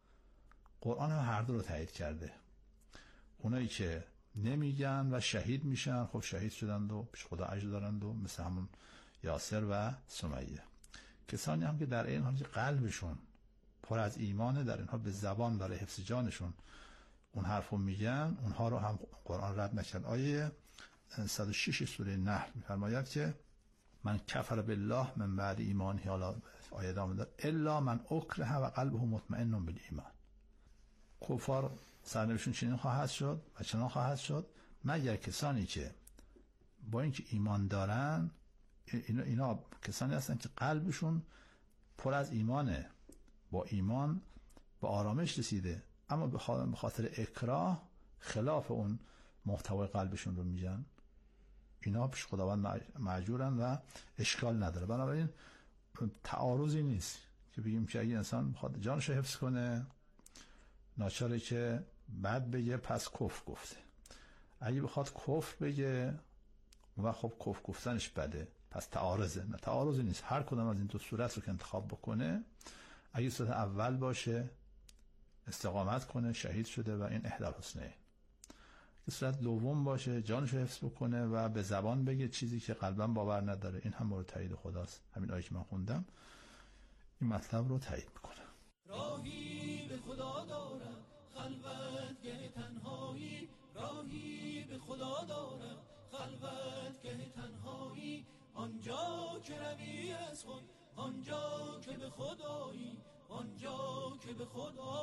قرآن هم هر دو رو تایید کرده. اونایی که نمیگن و شهید میشن خب شهید شدند و پیش خدا اجر دارند و مثل همون یاسر و سمیه. کسانی هم که در این حال قلبشون پر از ایمانه، در اینها به زبان برای حفظ جانشون اون حرفو میگن، اونها رو هم قرآن رد نکرد. آیه صد و شش سوره نحل میفرماید که من کفر بالله من بعد ایمانه، حالا آیه ادامه داره، الا من اکره و قلبه مطمئن بالایمان. کفار سرنوشتشون چنین خواهد شد و چنان خواهد شد مگر کسانی که با اینکه ایمان دارن، اینا, اینا کسانی هستن که قلبشون پر از ایمانه، با ایمان با آرامش رسیده، اما به خاطر اکراه خلاف اون محتوای قلبشون رو میگن، اینا پیش خداوند معجورن و اشکال نداره. بنابراین تعارضی نیست که بگیم که اگه انسان بخواد جانش رو حفظ کنه ناچاره که بعد بگه پس کفر گفته، اگه بخواد کفر بگه و خب کفر گفتنش بده پس تعارضه. نه تعارضی نیست، هر کدام از این دو صورت رو که انتخاب بکنه، اگه صورت اول باشه استقامت کنه شهید شده و این احدی الحسنیین، که صورت دوم باشه جانش رو حفظ بکنه و به زبان بگه چیزی که قلبا باور نداره، این هم مورد تایید خداست. همین آیه که من خوندم این مطلب رو تایید میکنه. راهی به خدا دارم خلوتگه تنهایی، راهی به خدا دارم خلوتگه تنهایی، آنجا که روی از خود، آنجا که به خدایی، آنجا که به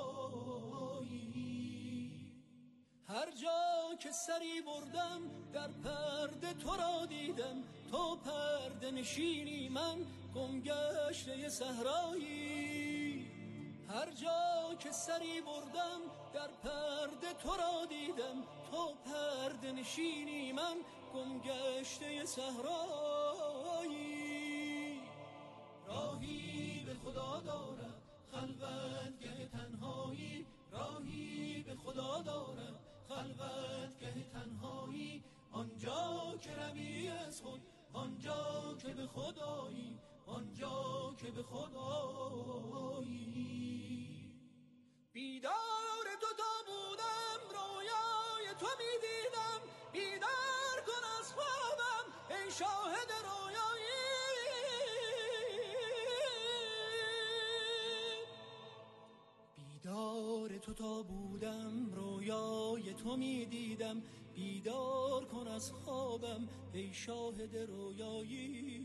خدایی. هر جا که سری بردم در پرده تو را دیدم، تو پرده نشینی من گمگشته صحرایی. هر جا که سری بردم در پرده تو را دیدم، تو پرده نشینی من گمگشته صحرایی. راهی به خدا دارم خلوتگه تنهایی، راهی به خدا دارم خلوتگه تنهایی، آنجا که روی از خود، آنجا که آنجا که به خود آیی. بیدار تو تا بودم رویای تو می دیدم، بیدار کن از خوابم ای شاهد رویایی. بیدار تو تا بودم رویای تو می دیدم، بیدار کن از خوابم ای شاهد رویایی.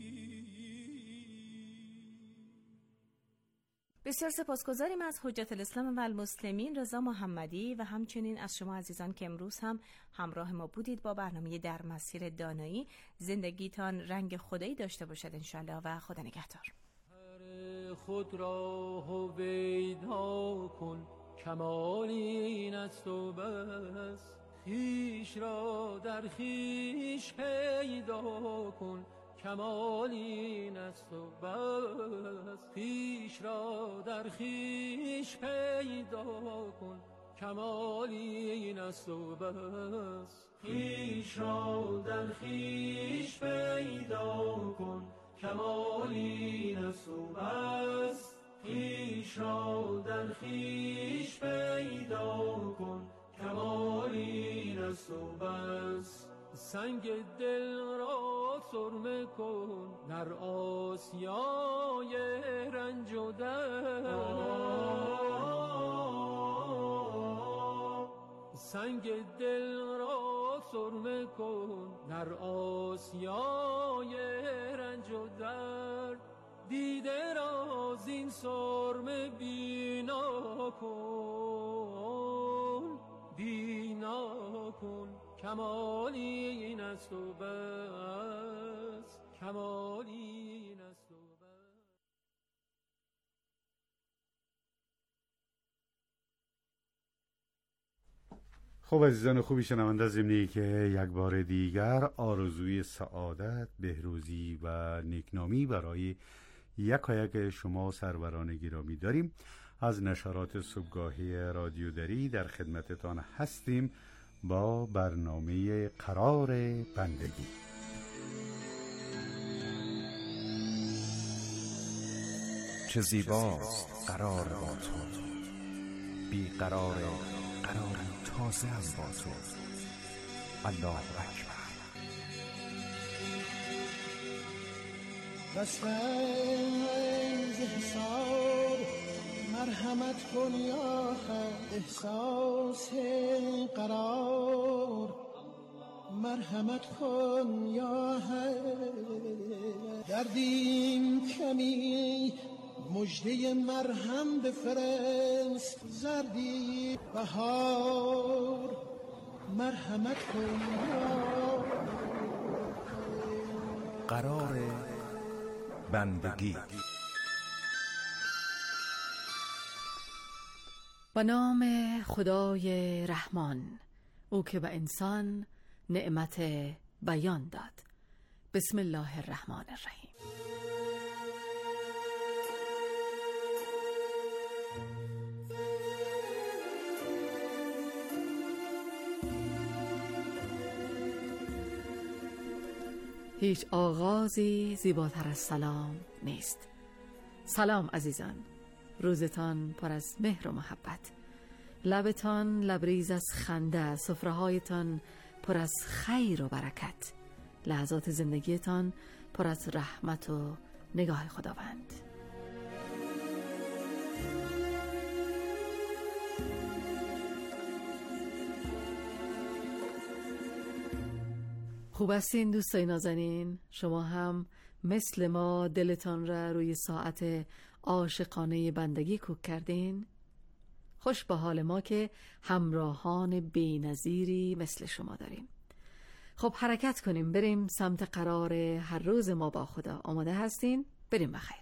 بسیار سپاسگزاریم از حجت الاسلام و المسلمین رضا محمدی و همچنین از شما عزیزان که امروز هم همراه ما بودید با برنامه در مسیر دانایی. زندگیتان رنگ خدایی داشته باشد انشالله و خدا نگهدار. خود را هویدا کن کمال این است و بس، خویش را در خویش پیدا کن کمال این است و بس، خویش را در خویش پیدا کن کمال این است و بس، خویش را در خویش پیدا کن کمال این است و بس، خویش را در خویش پیدا کن کمال این است و بس. سنگ دل را سرمه کن در آسیای رنج و درد، سنگ دل را سرمه کن در آسیای رنج و درد، دیده را زین سرمه بینا کن بینا کن کمالی این است و بس، کمالی این است و بس. خب عزیزان خوبی شنونده، ضمنی که یک بار دیگر آرزوی سعادت، بهروزی و نیکنامی برای یکایک شما سروران گرامی داریم. از نشرات صبحگاهی رادیو دری در خدمتتان هستیم با برنامه قرار بندگی. چه زیباست قرار با تو، بی قرار قراری تازه هم با تو. الله اکبر. بسنز حساب مرحمت کن یا حق، احساس قرار مرحمت کن یا حق، دردیم کمی مجده مرهم بفرست، زردی بهار مرحمت کن یا قرار بندگی. با نام خدای رحمان، او که به انسان نعمت بیان داد. بسم الله الرحمن الرحیم. هیچ آغازی زیباتر از سلام نیست. سلام عزیزان، روزتان پر از مهر و محبت، لبتان لبریز از خنده، سفره‌هایتان پر از خیر و برکت، لحظات زندگیتان پر از رحمت و نگاه خداوند. خوب هستین دوستای نازنین؟ شما هم مثل ما دلتان را روی ساعت عاشقانه بندگی کوک کردین؟ خوش به حال ما که همراهان بی‌نظیری مثل شما داریم. خب حرکت کنیم، بریم سمت قرار هر روز ما با خدا. آماده هستین؟ بریم بخیر.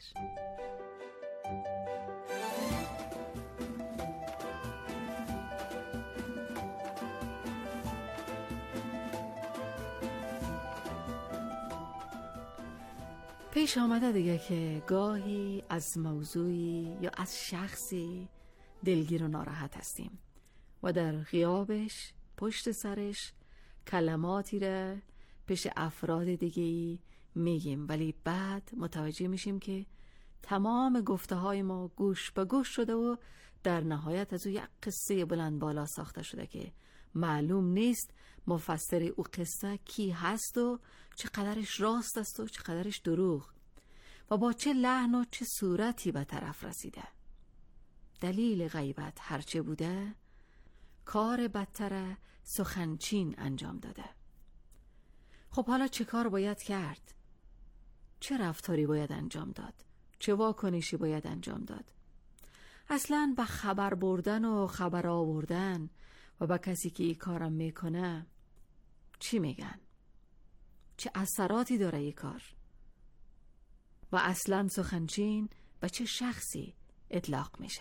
پیش آمده دیگه که گاهی از موضوعی یا از شخصی دلگیر و ناراحت هستیم و در غیابش پشت سرش کلماتی را پیش افراد دیگه‌ای میگیم، ولی بعد متوجه میشیم که تمام گفته های ما گوش به گوش شده و در نهایت از او یک قصه بلند بالا ساخته شده که معلوم نیست مفسر او قصه کی هست و چقدرش راست است و چقدرش دروغ و با چه لحن و چه صورتی به طرف رسیده. دلیل غیبت هرچه بوده، کار بدتر سخنچین انجام داده. خب حالا چه کار باید کرد؟ چه رفتاری باید انجام داد؟ چه واکنشی باید انجام داد؟ اصلاً به خبر بردن و خبر آوردن و به کسی که این کارم میکنه چی میگن؟ چه اثراتی داره این کار؟ و اصلاً سخنچین به چه شخصی اطلاق میشه؟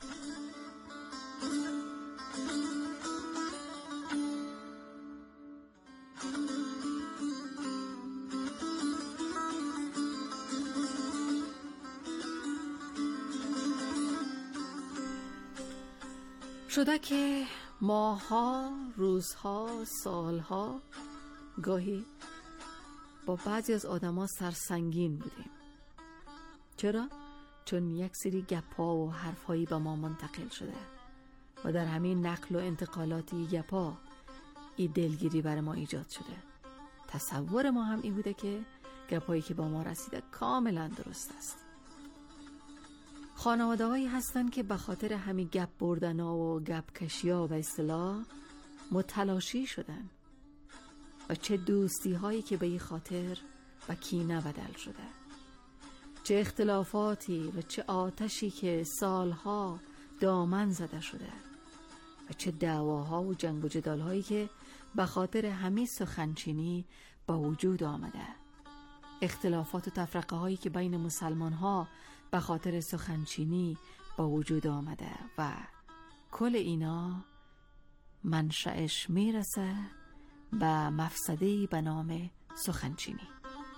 شده که ماها، روزها، سالها گاهی با بعضی از آدما سرسنگین بودیم. چرا؟ چون یک سری گپا و حرفهایی به ما منتقل شده و در همین نقل و انتقالاتی گپا این دلگیری برای ما ایجاد شده. تصور ما هم این بوده که گپایی که با ما رسیده کاملا درست است. خانواده هایی هستن که به خاطر همین گپ بردن ها و گپ کشی ها به اصطلاح متلاشی شدن و چه دوستی هایی که به این خاطر و کینه بدل شده، چه اختلافاتی و چه آتشی که سالها دامن زده شده و چه دعواها و جنگ و جدال هایی که به خاطر همین سخنچینی با وجود آمده، اختلافات و تفرقه هایی که بین مسلمان ها به خاطر سخنچینی با وجود آمده و کل اینا منشأش میرسه به مفسده‌ای به نام سخنچینی.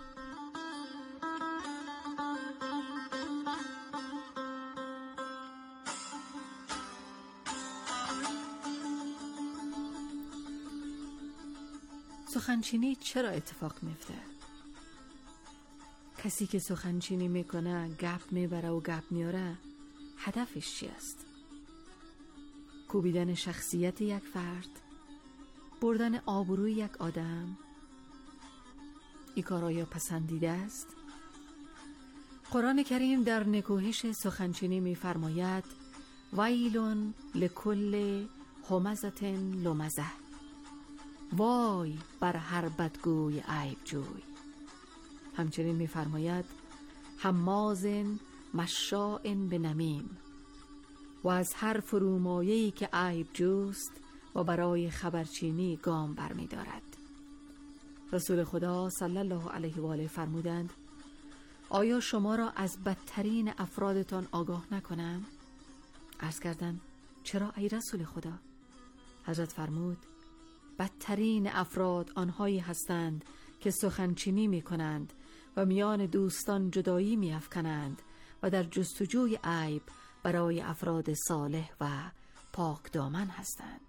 سخنچینی چرا اتفاق میفته؟ کسی که سخنچینی میکنه، گپ میبره و گپ میاره، هدفش چی است؟ کوبیدن شخصیت یک فرد، بردن آبروی یک آدم؟ این کار آیا پسندیده است؟ قرآن کریم در نکوهش سخنچینی میفرماید ویلون لکل همزة لمزه، وای بر هر بدگوی عیب جوی. همچنین میفرماید حماز مشاء بنمیم، و از هر فرومایه‌ای که عیب جوست و برای خبرچینی گام برمی دارد. رسول خدا صلی الله علیه و آله فرمودند آیا شما را از بدترین افرادتان آگاه نکنم؟ عرض کردند چرا ای رسول خدا؟ حضرت فرمود بدترین افراد آنهایی هستند که سخنچینی می کنند و میان دوستان جدایی می افکنند و در جستجوی عیب برای افراد صالح و پاک دامن هستند.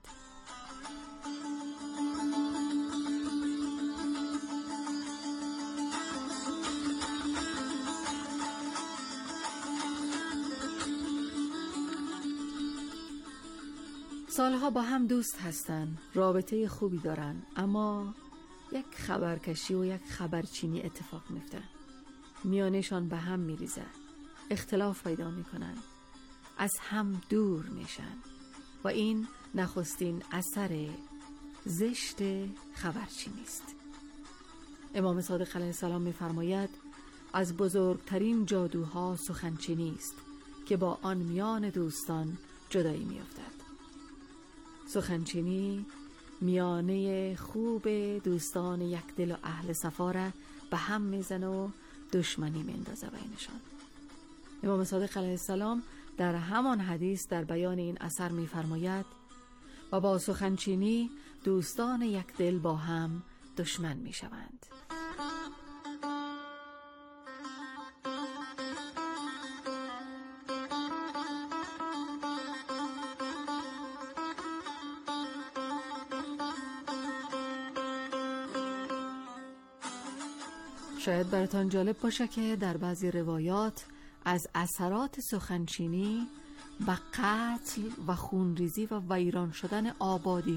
سالها با هم دوست هستن، رابطه خوبی دارن، اما یک خبرکشی و یک خبرچینی اتفاق میفته، میانشان به هم میریزه، اختلاف پیدا میکنن، از هم دور میشن و این نخستین اثر زشت خبرچینی است. امام صادق علیه السلام میفرماید از بزرگترین جادوها سخنچینی است که با آن میان دوستان جدایی میافتد. سخنچینی میانه خوب دوستان یک دل و اهل صفا را به هم میزنه و دشمنی میندازه بینشان. امام صادق علیه السلام در همان حدیث در بیان این اثر میفرماید و با سخنچینی دوستان یک دل با هم دشمن میشوند. شاید براتان جالب باشه که در بعضی روایات از اثرات سخنچینی و قتل و خونریزی و ویران شدن آبادی